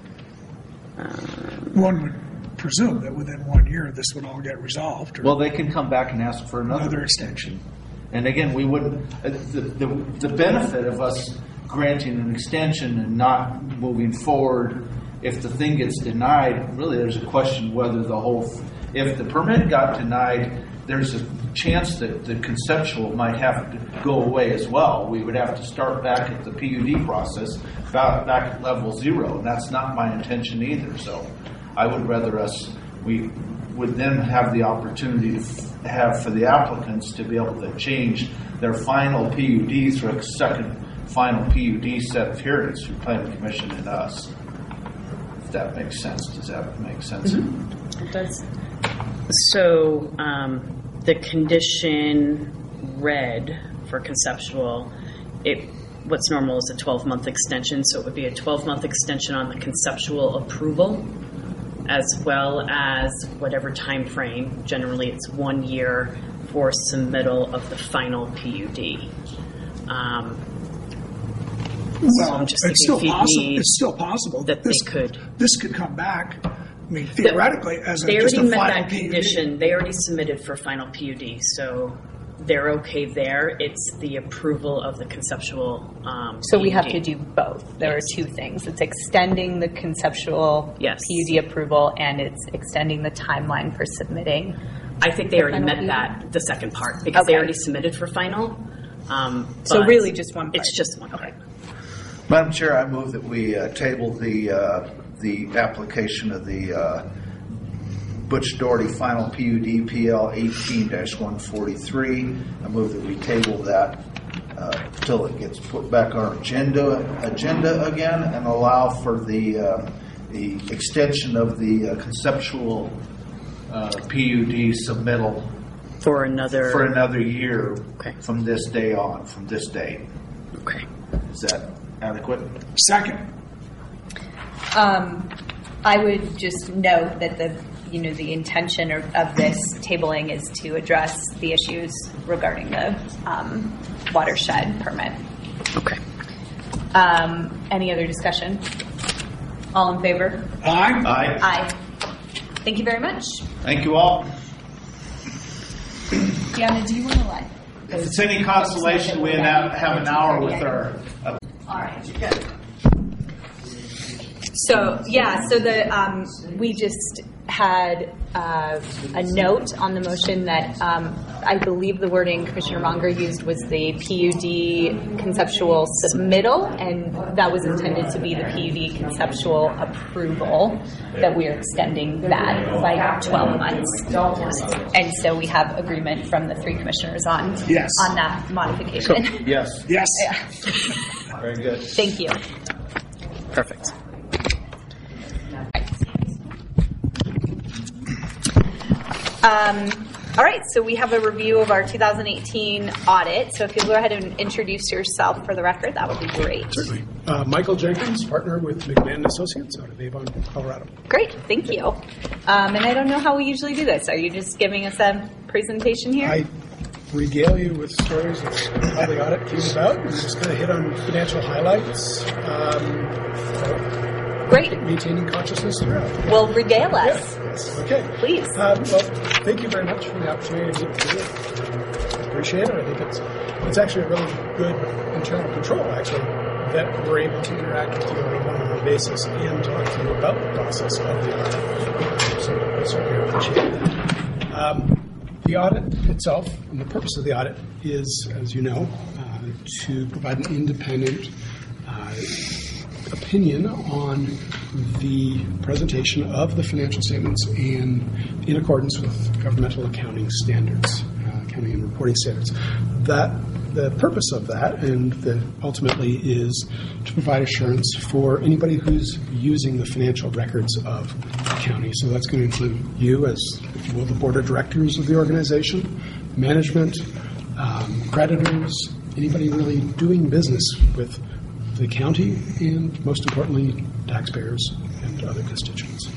One would presume that within 1 year this would all get resolved. Well, they can come back and ask for another extension. And again, we wouldn't. The benefit of us granting an extension and not moving forward, if the thing gets denied, really there's a question whether if the permit got denied, there's a chance that the conceptual might have to go away as well. We would have to start back at the PUD process, back at level 0, and that's not my intention either. So I would rather we would then have the opportunity to have for the applicants to be able to change their final PUD through a second final PUD set of hearings through Planning Commission and us. If that makes sense. Does that make sense? Mm-hmm. It does. So the condition read for conceptual, what's normal is a 12-month extension, so it would be a 12-month extension on the conceptual approval, as well as whatever time frame. Generally, it's 1 year for submittal of the final PUD. So I'm just it's still possible that this could come back. I mean, theoretically, as they just already a met final that PUD. condition. They already submitted for final PUD, so they're okay there. It's the approval of the conceptual. So we have PUD. to do both. There are two things. It's extending the conceptual PUD approval, and it's extending the timeline for submitting. I think they already met that, the second part, because they already submitted for final. So really just one part. It's just one part. Madam Chair, I move that we table the application of the Butch Doherty final PUD PL 18-143. I move that we table that until it gets put back on our agenda again, and allow for the extension of the conceptual PUD submittal for another year from this day on, from this date. Okay. Is that adequate? Second. I would just note that the intention of this tabling is to address the issues regarding the watershed permit. Okay. Any other discussion? All in favor? Aye. Aye. Aye. Thank you very much. Thank you all. Deanna, do you want to let? If it's any consolation, we have an hour with our. All right. So we just had a note on the motion that I believe the wording Commissioner Monger used was the PUD conceptual submittal, and that was intended to be the PUD conceptual approval, that we are extending that by 12 months. And so we have agreement from the three commissioners on that modification. Cool. Yes. Yes. Yeah. Very good. Thank you. Perfect. All right, so we have a review of our 2018 audit. So if you'll go ahead and introduce yourself for the record, that would be great. Certainly. Michael Jenkins, partner with McMahon Associates out of Avon, Colorado. Great, thank you. And I don't know how we usually do this. Are you just giving us a presentation here? I regale you with stories of how the audit came about and just kind of hit on financial highlights. Great. Maintaining consciousness throughout. Well, regale us. Yes. Okay. Please. Well, thank you very much for the opportunity to do it. I appreciate it. I think it's actually a really good internal control, actually, that we're able to interact with you on a one-on-one basis and talk to you about the process of the audit. So I certainly appreciate that. The audit itself, and the purpose of the audit is, as you know, to provide an independent opinion on the presentation of the financial statements in accordance with governmental accounting standards, accounting and reporting standards. The purpose of that, and ultimately, is to provide assurance for anybody who's using the financial records of the county. So that's going to include you as, if you will, the board of directors of the organization, management, creditors, anybody really doing business with the county, and most importantly, taxpayers and other constituents.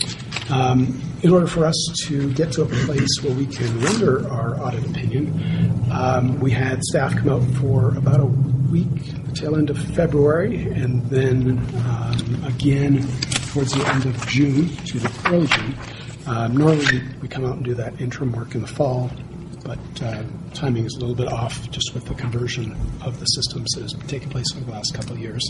In order for us to get to a place where we can render our audit opinion, we had staff come out for about a week, the tail end of February, and then again towards the end of June to the early June. Normally we come out and do that interim work in the fall, but timing is a little bit off just with the conversion of the systems that has taken place over the last couple of years.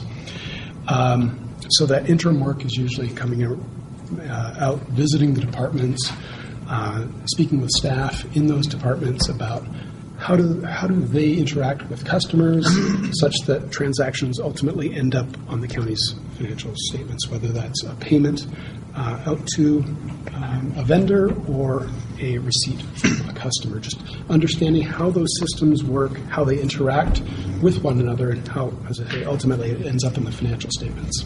So that interim work is usually coming out visiting the departments, speaking with staff in those departments about how do they interact with customers such that transactions ultimately end up on the county's financial statements, whether that's a payment out to a vendor or a receipt from a customer. Just understanding how those systems work, how they interact with one another, and how, as I say, ultimately it ends up in the financial statements.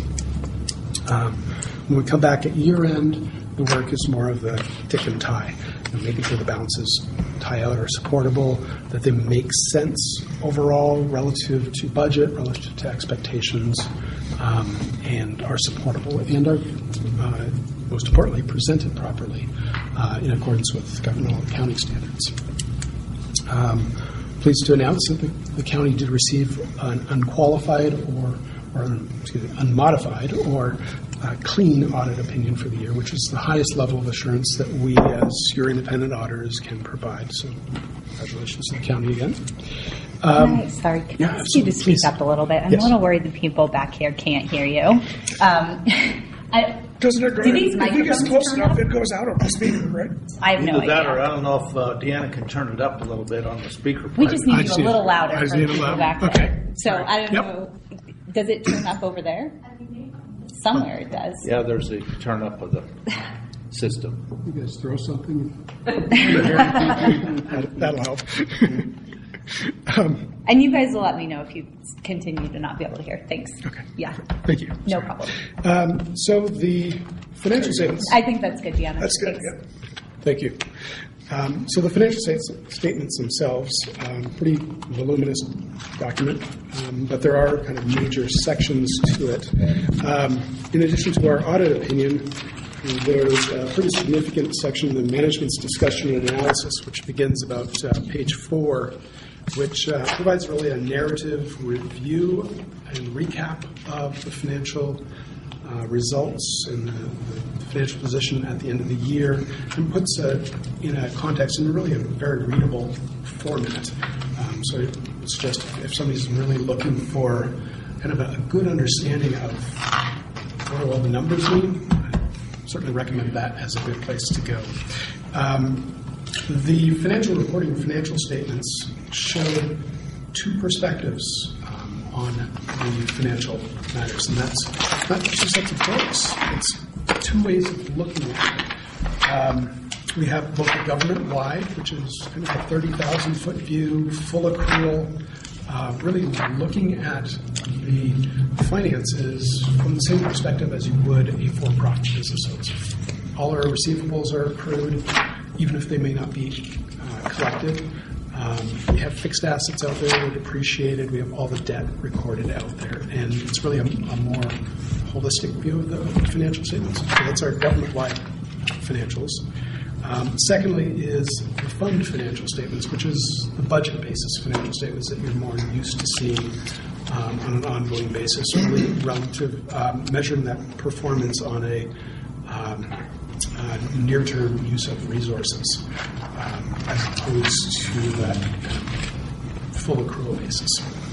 When we come back at year end, the work is more of the tick and tie, making sure the balances tie out are supportable, that they make sense overall relative to budget, relative to expectations, and are supportable, and are, most importantly, presented properly in accordance with governmental accounting standards. Pleased to announce that the county did receive an unqualified unmodified or clean audit opinion for the year, which is the highest level of assurance that we, as your independent auditors, can provide. So, congratulations to the county again. Sorry, can I ask you to speak up a little bit? I'm a little worried the people back here can't hear you. Doesn't it go? Do these I think it's microphones close turn enough. up? It goes out on the speaker, right? I have no Either that, idea. or I don't know if Deanna can turn it up a little bit on the speaker. We just need you a little louder I for just the need it people loud. back Okay. there. So I don't know. Does it turn up over there? Somewhere it does. Yeah, there's a turn up of the system. You guys throw something. That'll help. And you guys will let me know if you continue to not be able to hear. Thanks. Okay. Yeah. Thank you. No problem. So the financial statements. I think that's good, Deanna. That's good. Thanks. Yeah. Thank you. So the financial statements themselves, pretty voluminous document, but there are kind of major sections to it. In addition to our audit opinion, there's a pretty significant section, the management's discussion and analysis, which begins about page 4, which provides really a narrative review and recap of the financial results and the financial position at the end of the year, and puts it in a context in really a very readable format. So I suggest if somebody's really looking for kind of a good understanding of what all the numbers mean, I certainly recommend that as a good place to go. The financial reporting financial statements show two perspectives on the financial matters, and that's not two sets of books. It's two ways of looking at it. We have both the government-wide, which is kind of a 30,000-foot view, full accrual, really looking at the finances from the same perspective as you would a for-profit business. So all our receivables are accrued, even if they may not be collected. We have fixed assets out there, we're depreciated, we have all the debt recorded out there, and it's really a more holistic view of the financial statements. So that's our government-wide financials. Secondly is the fund financial statements, which is the budget basis financial statements that you're more used to seeing on an ongoing basis, really relative, measuring that performance on a near-term use of resources as opposed to that full accrual basis.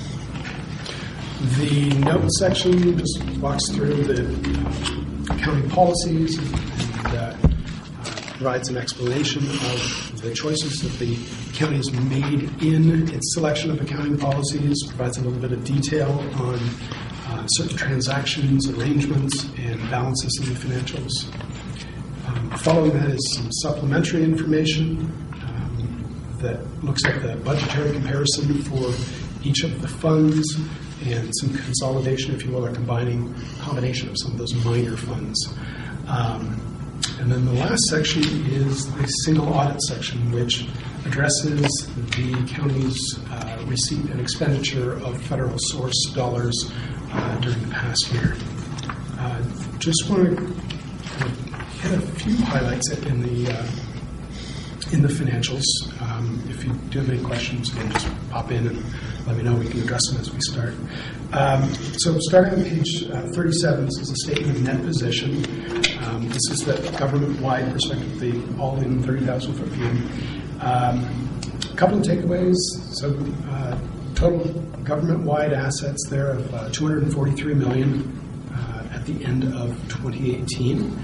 The note section just walks through the accounting policies and provides an explanation of the choices that the county has made in its selection of accounting policies, provides a little bit of detail on certain transactions, arrangements, and balances in the financials. Following that is some supplementary information that looks at the budgetary comparison for each of the funds and some consolidation, if you will, or combination of some of those minor funds. And then the last section is the single audit section, which addresses the county's receipt and expenditure of federal source dollars during the past year. Just want to hit a few highlights in the financials. If you do have any questions, again, just pop in and let me know. We can address them as we start. So starting on page 37, this is a statement of net position. This is the government-wide perspective, the all-in 30,000-foot view. A couple of takeaways. So total government-wide assets there of $243 million at the end of 2018.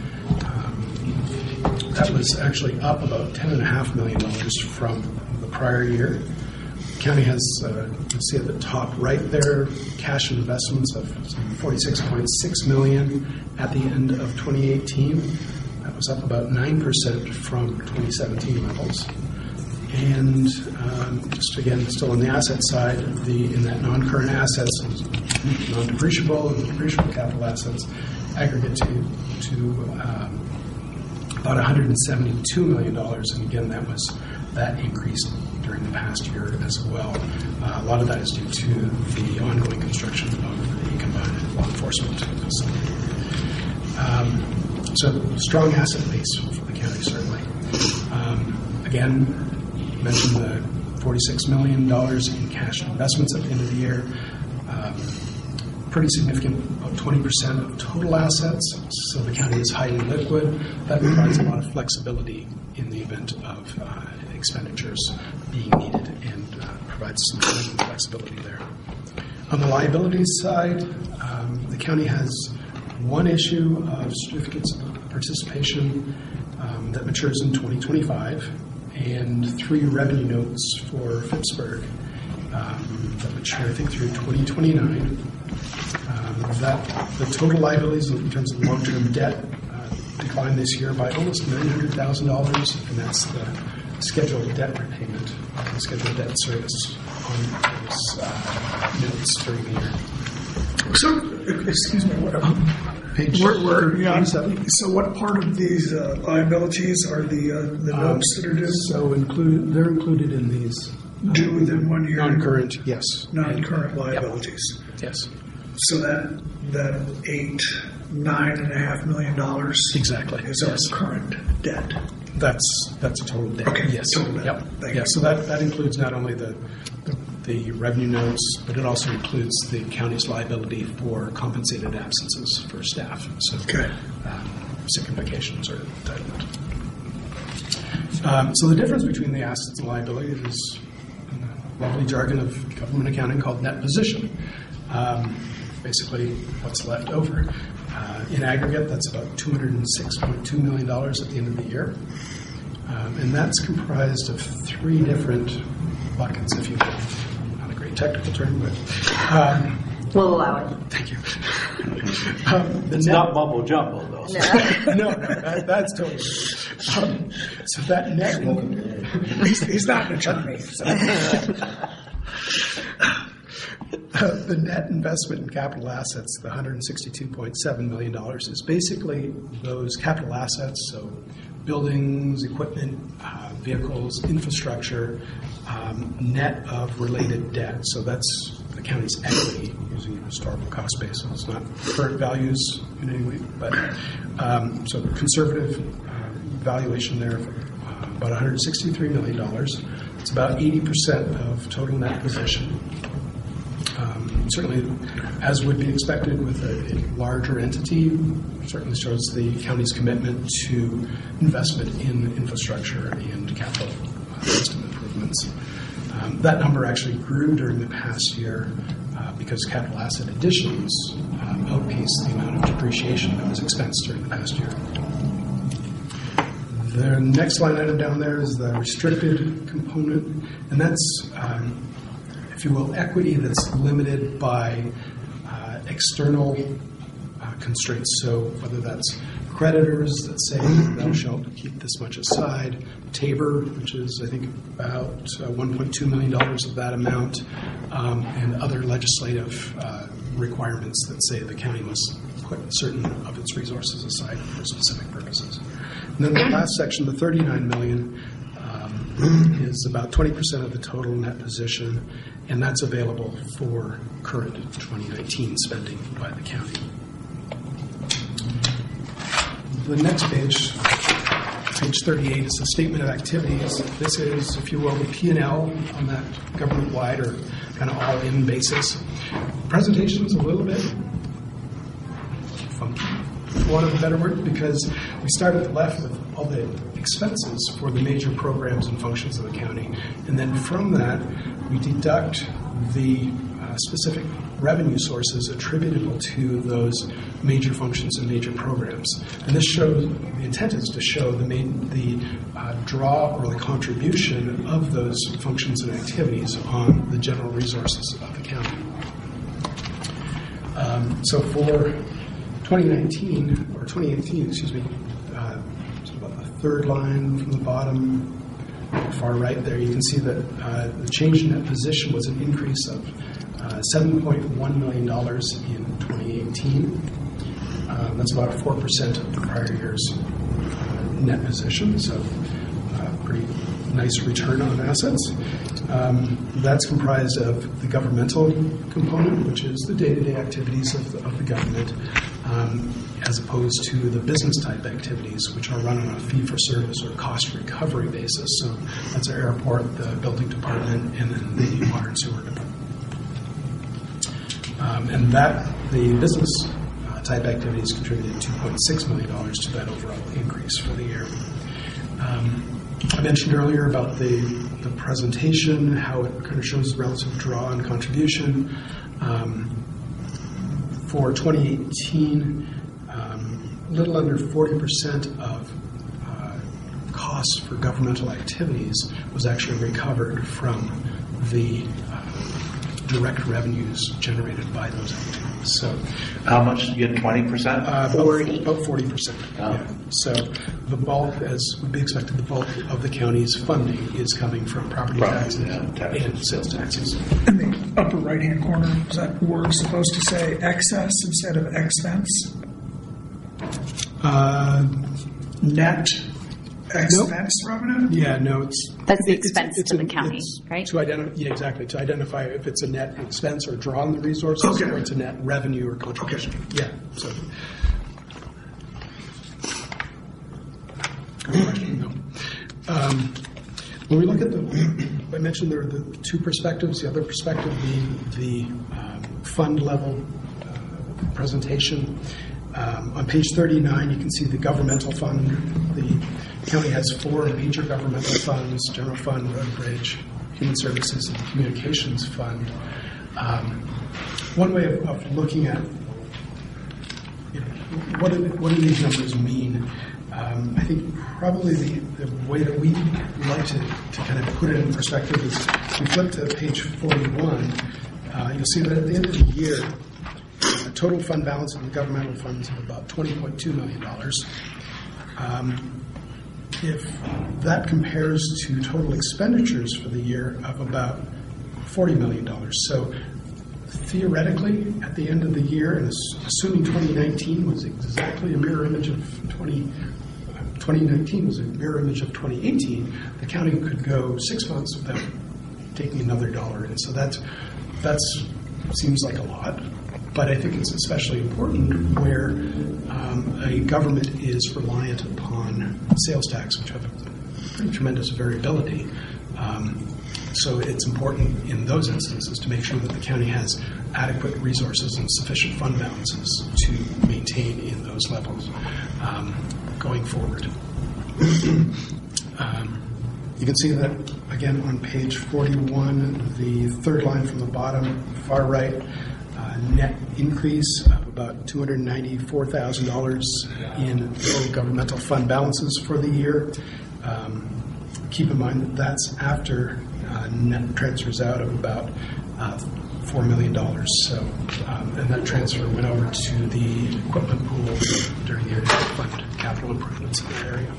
That was actually up about $10.5 million from the prior year. The county has, you see at the top right there, cash and investments of $46.6 million at the end of 2018. That was up about 9% from 2017 levels. And just again, still on the asset side, in that non-current assets, non-depreciable and depreciable capital assets aggregate to about $172 million, and again, that increased during the past year as well. A lot of that is due to the ongoing construction of the combined law enforcement facility. So, strong asset base for the county, certainly. Again, mentioned the $46 million in cash investments at the end of the year. Pretty significant, about 20% of total assets. So the county is highly liquid. That provides a lot of flexibility in the event of expenditures being needed and provides some flexibility there. On the liabilities side, the county has one issue of certificates of participation that matures in 2025 and 3 revenue notes for Phippsburg that mature, I think, through 2029. The total liabilities in terms of long-term debt declined this year by almost $900,000, and that's the scheduled debt repayment, the scheduled debt service on those notes during the year. So, excuse me, page 37. So what part of these liabilities are the notes that are due? So they're included in these. Due within 1 year? Non-current, yes. Non-current liabilities. Yep. Yes. So that $9.5 million exactly is our current debt. That's a total debt. Okay. Yes. Total debt. Yep. Thank Yeah. you. So that includes not only the revenue notes, but it also includes the county's liability for compensated absences for staff. So sick and vacations are entitlement. So the difference between the assets and liability is a lovely jargon of government accounting called net position. Basically, what's left over. In aggregate, that's about $206.2 million at the end of the year. And that's comprised of three different buckets, if you will. Not a great technical term, but... we'll allow it. Thank you. It's not mumbo jumbo, though. No, that's totally so that net... He's not an attorney. So. The net investment in capital assets, the $162.7 million, is basically those capital assets, so buildings, equipment, vehicles, infrastructure, net of related debt. So that's the county's equity using a historical cost base. So it's not current values in any way, but so conservative valuation there of about $163 million. It's about 80% of total net position. Certainly, as would be expected with a larger entity, certainly shows the county's commitment to investment in infrastructure and capital system improvements. That number actually grew during the past year because capital asset additions outpaced the amount of depreciation that was expensed during the past year. The next line item down there is the restricted component, and that's if you will, equity that's limited by external constraints. So whether that's creditors that say thou shalt keep this much aside, Tabor, which is I think about $1.2 million of that amount, and other legislative requirements that say the county must put certain of its resources aside for specific purposes. And then the last section, the $39 million, is about 20% of the total net position, and that's available for current 2019 spending by the county. The next page, page 38, is the statement of activities. This is, if you will, the P&L on that government-wide or kind of all-in basis. The presentation is a little bit funky, for want of a better word, because we start at the left with all the expenses for the major programs and functions of the county. And then from that, we deduct the specific revenue sources attributable to those major functions and major programs. And this shows, the intent is to show the draw or the contribution of those functions and activities on the general resources of the county. So for 2019, or 2018, excuse me, third line from the bottom, far right there, you can see that the change in that position was an increase of $7.1 million in 2018. That's about 4% of the prior year's net position, so pretty nice return on assets. That's comprised of the governmental component, which is the day-to-day activities of the government, as opposed to the business-type activities, which are run on a fee-for-service or cost recovery basis. So that's our airport, the building department, and then the water and sewer department. And the business-type activities contributed $2.6 million to that overall increase for the year. I mentioned earlier about the presentation, how it kind of shows the relative draw and contribution. For 2018, a little under 40% of costs for governmental activities was actually recovered from the direct revenues generated by those activities. So, how much? You get 20%? About 40%. Oh. Yeah. So the bulk, as would be expected, the bulk of the county's funding is coming from property taxes and sales taxes. In the upper right-hand corner, is that word supposed to say excess instead of expense? Net expense revenue? Yeah, no, that's the expense to the county, right? To exactly. To identify if it's a net expense or draw on the resources, or it's a net revenue or contribution. Okay. Yeah. So. Good question. No. When we look at I mentioned there are the two perspectives. The other perspective being the fund level presentation. On page 39, you can see the governmental fund. The county has 4 major governmental funds: general fund, road and bridge, human services, and communications fund. One way of looking at what do these numbers mean? I think probably the way that we like to kind of put it in perspective is we flip to page 41. You'll see that at the end of the year, the total fund balance in the governmental funds of about $20.2 million. If that compares to total expenditures for the year of about $40 million. So theoretically, at the end of the year, and assuming 2019 was exactly a mirror image of 2019 was a mirror image of 2018, the county could go 6 months without taking another dollar in. So that seems like a lot, but I think it's especially important where a government is reliant upon sales tax, which have a pretty tremendous variability. So it's important in those instances to make sure that the county has adequate resources and sufficient fund balances to maintain in those levels going forward. You can see that, again, on page 41, the third line from the bottom, far right, net increase of about $294,000 in total governmental fund balances for the year. Keep in mind that that's after net transfers out of about $4 million. So, and that transfer went over to the equipment pool during the year to fund capital improvements in that area.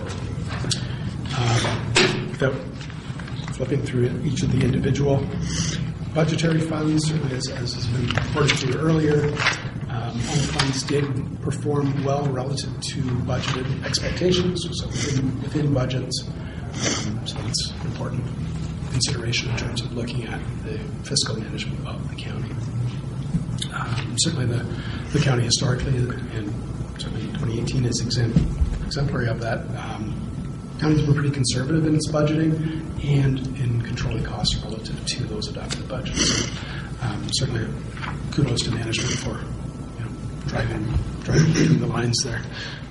Without flipping through each of the individual budgetary funds, as has been reported to you earlier, all funds did perform well relative to budgeted expectations, so within budgets. So it's an important consideration in terms of looking at the fiscal management of the county. Certainly the county historically, and certainly 2018 is exemplary of that. Counties were pretty conservative in its budgeting and in controlling costs relative to those adopted budgets. So, certainly kudos to management for driving between the lines there.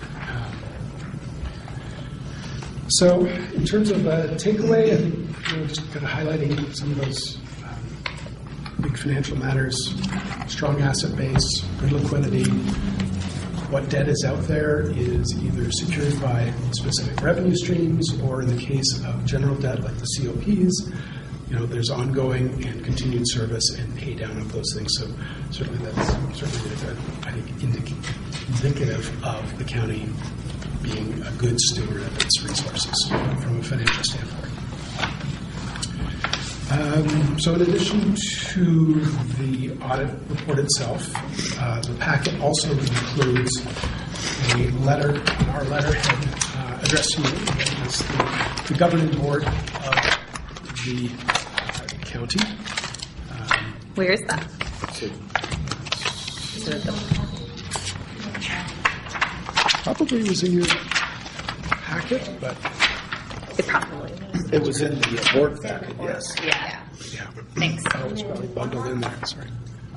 So in terms of takeaway, I think just kind of highlighting some of those big financial matters: strong asset base, good liquidity. What debt is out there is either secured by specific revenue streams, or in the case of general debt like the COPs, there's ongoing and continued service and pay down of those things. So certainly that's I think indicative of the county being a good steward of its resources from a financial standpoint. So in addition to the audit report itself, the packet also includes a letter on our letterhead addressed to you as the governing board of the county. Where is that? Probably was in your packet, but it probably was. It was in the board packet, yes. Yeah. Thanks. Oh, it was probably bundled in there. Sorry.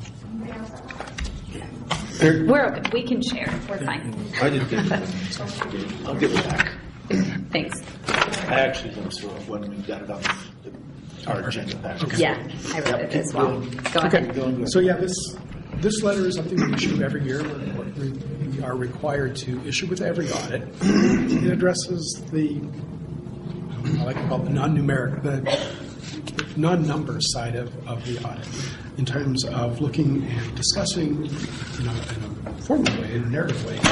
We're okay. We can share. We're fine. I didn't get it. I'll give it back. Thanks. I actually looked through it when we got it on our agenda package. Okay. Yeah, I read it as well. Go ahead. So yeah, this letter is something we issue every year. We are required to issue with every audit. It addresses I like to call it the non-numeric, the non-number side of the audit, in terms of looking and discussing, in a formal way, in a narrative way,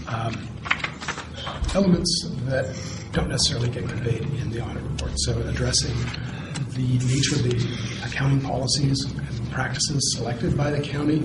elements that don't necessarily get conveyed in the audit report. So addressing the nature of the accounting policies and practices selected by the county,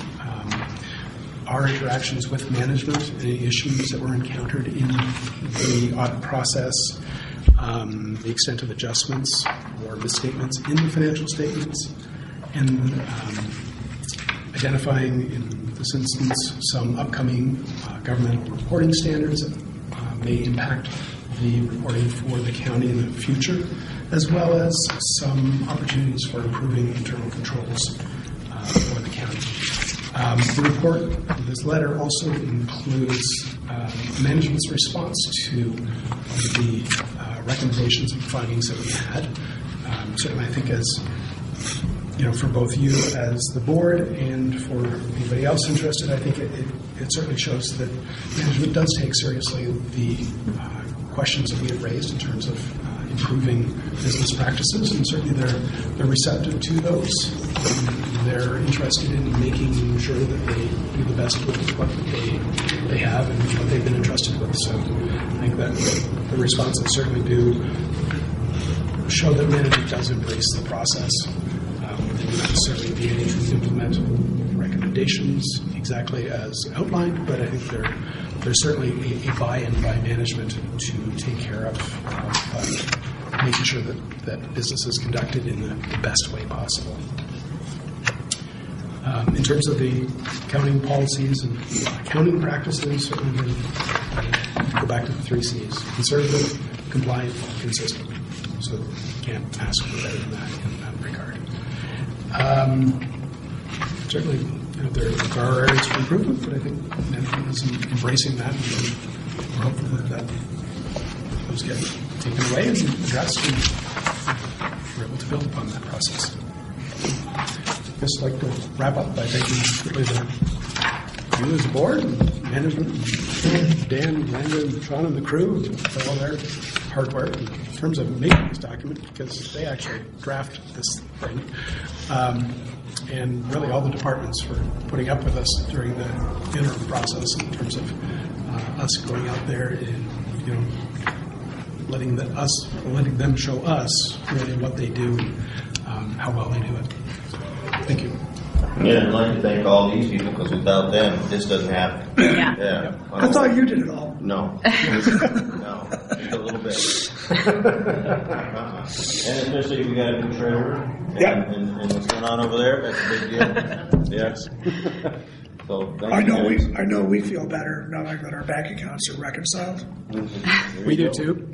our interactions with management, any issues that were encountered in the audit process, the extent of adjustments or misstatements in the financial statements, and identifying, in this instance, some upcoming governmental reporting standards that may impact the reporting for the county in the future, as well as some opportunities for improving internal controls for the county. The report, this letter also includes management's response to the recommendations and findings that we had. Certainly, I think as for both you as the board and for anybody else interested, I think it certainly shows that management does take seriously the questions that we have raised in terms of improving business practices, and certainly they're receptive to those. They're interested in making sure that they do the best with what they have and what they've been entrusted with. So I think that the responses certainly do show that management does embrace the process. They do not necessarily need to implement recommendations exactly as outlined, but I think there's certainly a buy-in by management to take care of making sure that business is conducted in the best way possible. In terms of the accounting policies and accounting practices, certainly go back to the 3 C's: conservative, compliant, consistent. So you can't ask for better than that in that regard. Certainly, there are areas for improvement, but I think management is embracing that, and we're hopeful that those get taken away and addressed, and we're able to build upon that process. I'd just like to wrap up by thanking you as a board, and management, Dan, Amanda, Sean, and the crew for all their hard work in terms of making this document, because they actually draft this thing. And really all the departments for putting up with us during the interim process in terms of us going out there and letting them show us really what they do and how well they do it. So, thank you. Yeah, I'd like to thank all these people, because without them, this doesn't happen. Yeah. I thought you did it all. No. No. Just a little bit. And especially if we got a new treasurer and what's going on over there, that's a big deal. Yes. So I know we feel better knowing that our bank accounts are reconciled. We do too.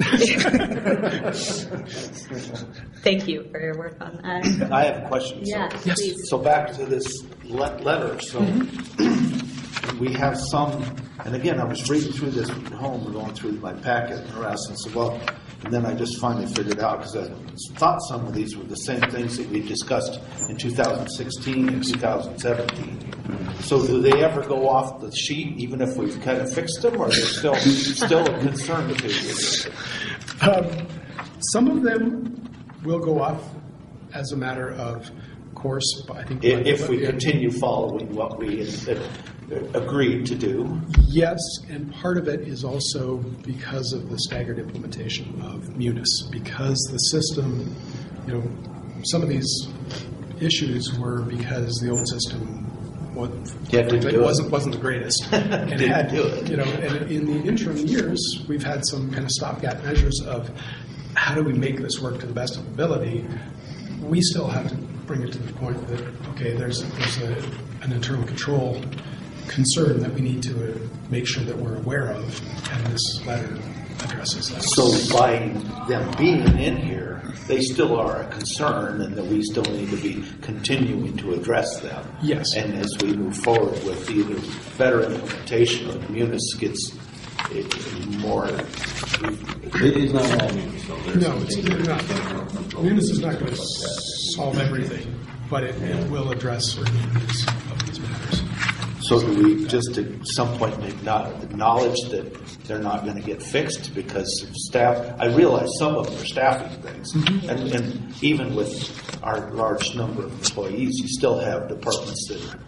Thank you for your work on that. I have a question. Yes, please. So back to this letter. So we have some, and again, I was reading through this at home and going through my packet and harassing, so well, and then I just finally figured out, because I thought some of these were the same things that we discussed in 2016 and 2017. So do they ever go off the sheet, even if we've kind of fixed them, or are they still a concern to you? Some of them will go off as a matter of course, but I think if we continue following what we agreed to do. Yes, and part of it is also because of the staggered implementation of Munis, because the system, some of these issues were because the old system wasn't the greatest, and had and in the interim years we've had some kind of stopgap measures of how do we make this work to the best of ability. We still have to bring it to the point that there's an internal control concern that we need to make sure that we're aware of, and this letter addresses that. So by them being in here, they still are a concern, and that we still need to be continuing to address them. Yes. And as we move forward with either better implementation of Munis gets more. It is not all Munis. No, it's not. Munis is not going to solve everything, but it will address certain of these matters. So do we just at some point acknowledge that they're not going to get fixed because of staff? I realize some of them are staffing things. Mm-hmm. And even with our large number of employees, you still have departments that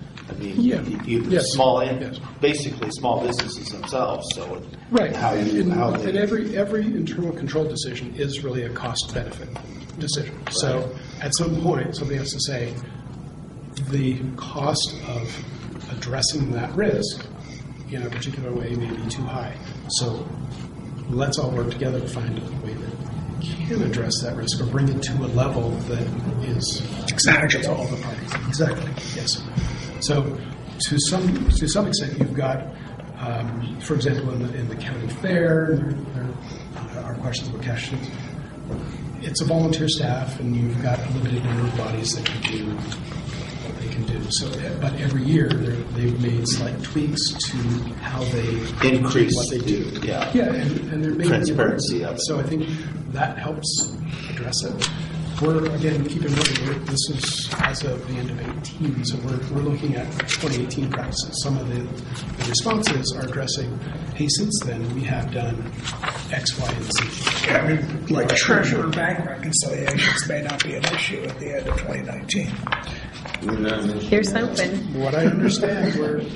basically small businesses themselves. So right. And every internal control decision is really a cost-benefit decision. Right. So at some point, somebody has to say the cost of addressing that risk in a particular way may be too high. So let's all work together to find a way that can address that risk or bring it to a level that is acceptable to all the parties. Exactly. Yes. So to some extent, you've got, for example, in the county fair, they're our questions were questions. It's a volunteer staff, and you've got a limited number of bodies that can do what they can do. So, but every year they've made slight tweaks to how they Increase what they do. yeah. Yeah, and they're making Transparency of it. So I think that helps address it. We're, again, keep in mind, this is as of the end of 18, so we're looking at 2018 practices. Some of the responses are addressing, hey, since then we have done X, Y, and Z. Yeah, I mean, like treasurer bank reconciliations may not be an issue at the end of 2019. Here's hoping. What I understand,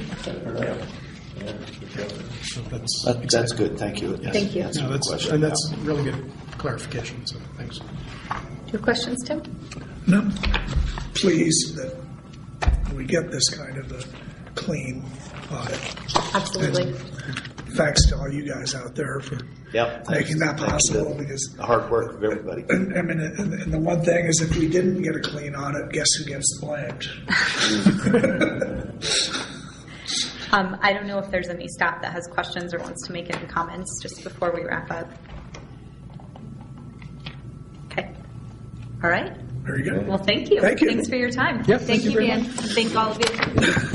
That's good. Thank you. Yes. Thank you. That's a No, good that's, question. and that's really good clarification, so thanks. Do you have questions, Tim? No. Pleased that we get this kind of a clean audit. Absolutely. And thanks to all you guys out there for making that possible. Because the hard work of everybody. And, I mean, and the one thing is, if we didn't get a clean audit, guess who gets blamed? I don't know if there's any staff that has questions or wants to make any comments just before we wrap up. Okay. All right. Very good. Well, thank you. Thank you. Thanks for your time. Yeah, thank you, very Dan. much. Thank all of you.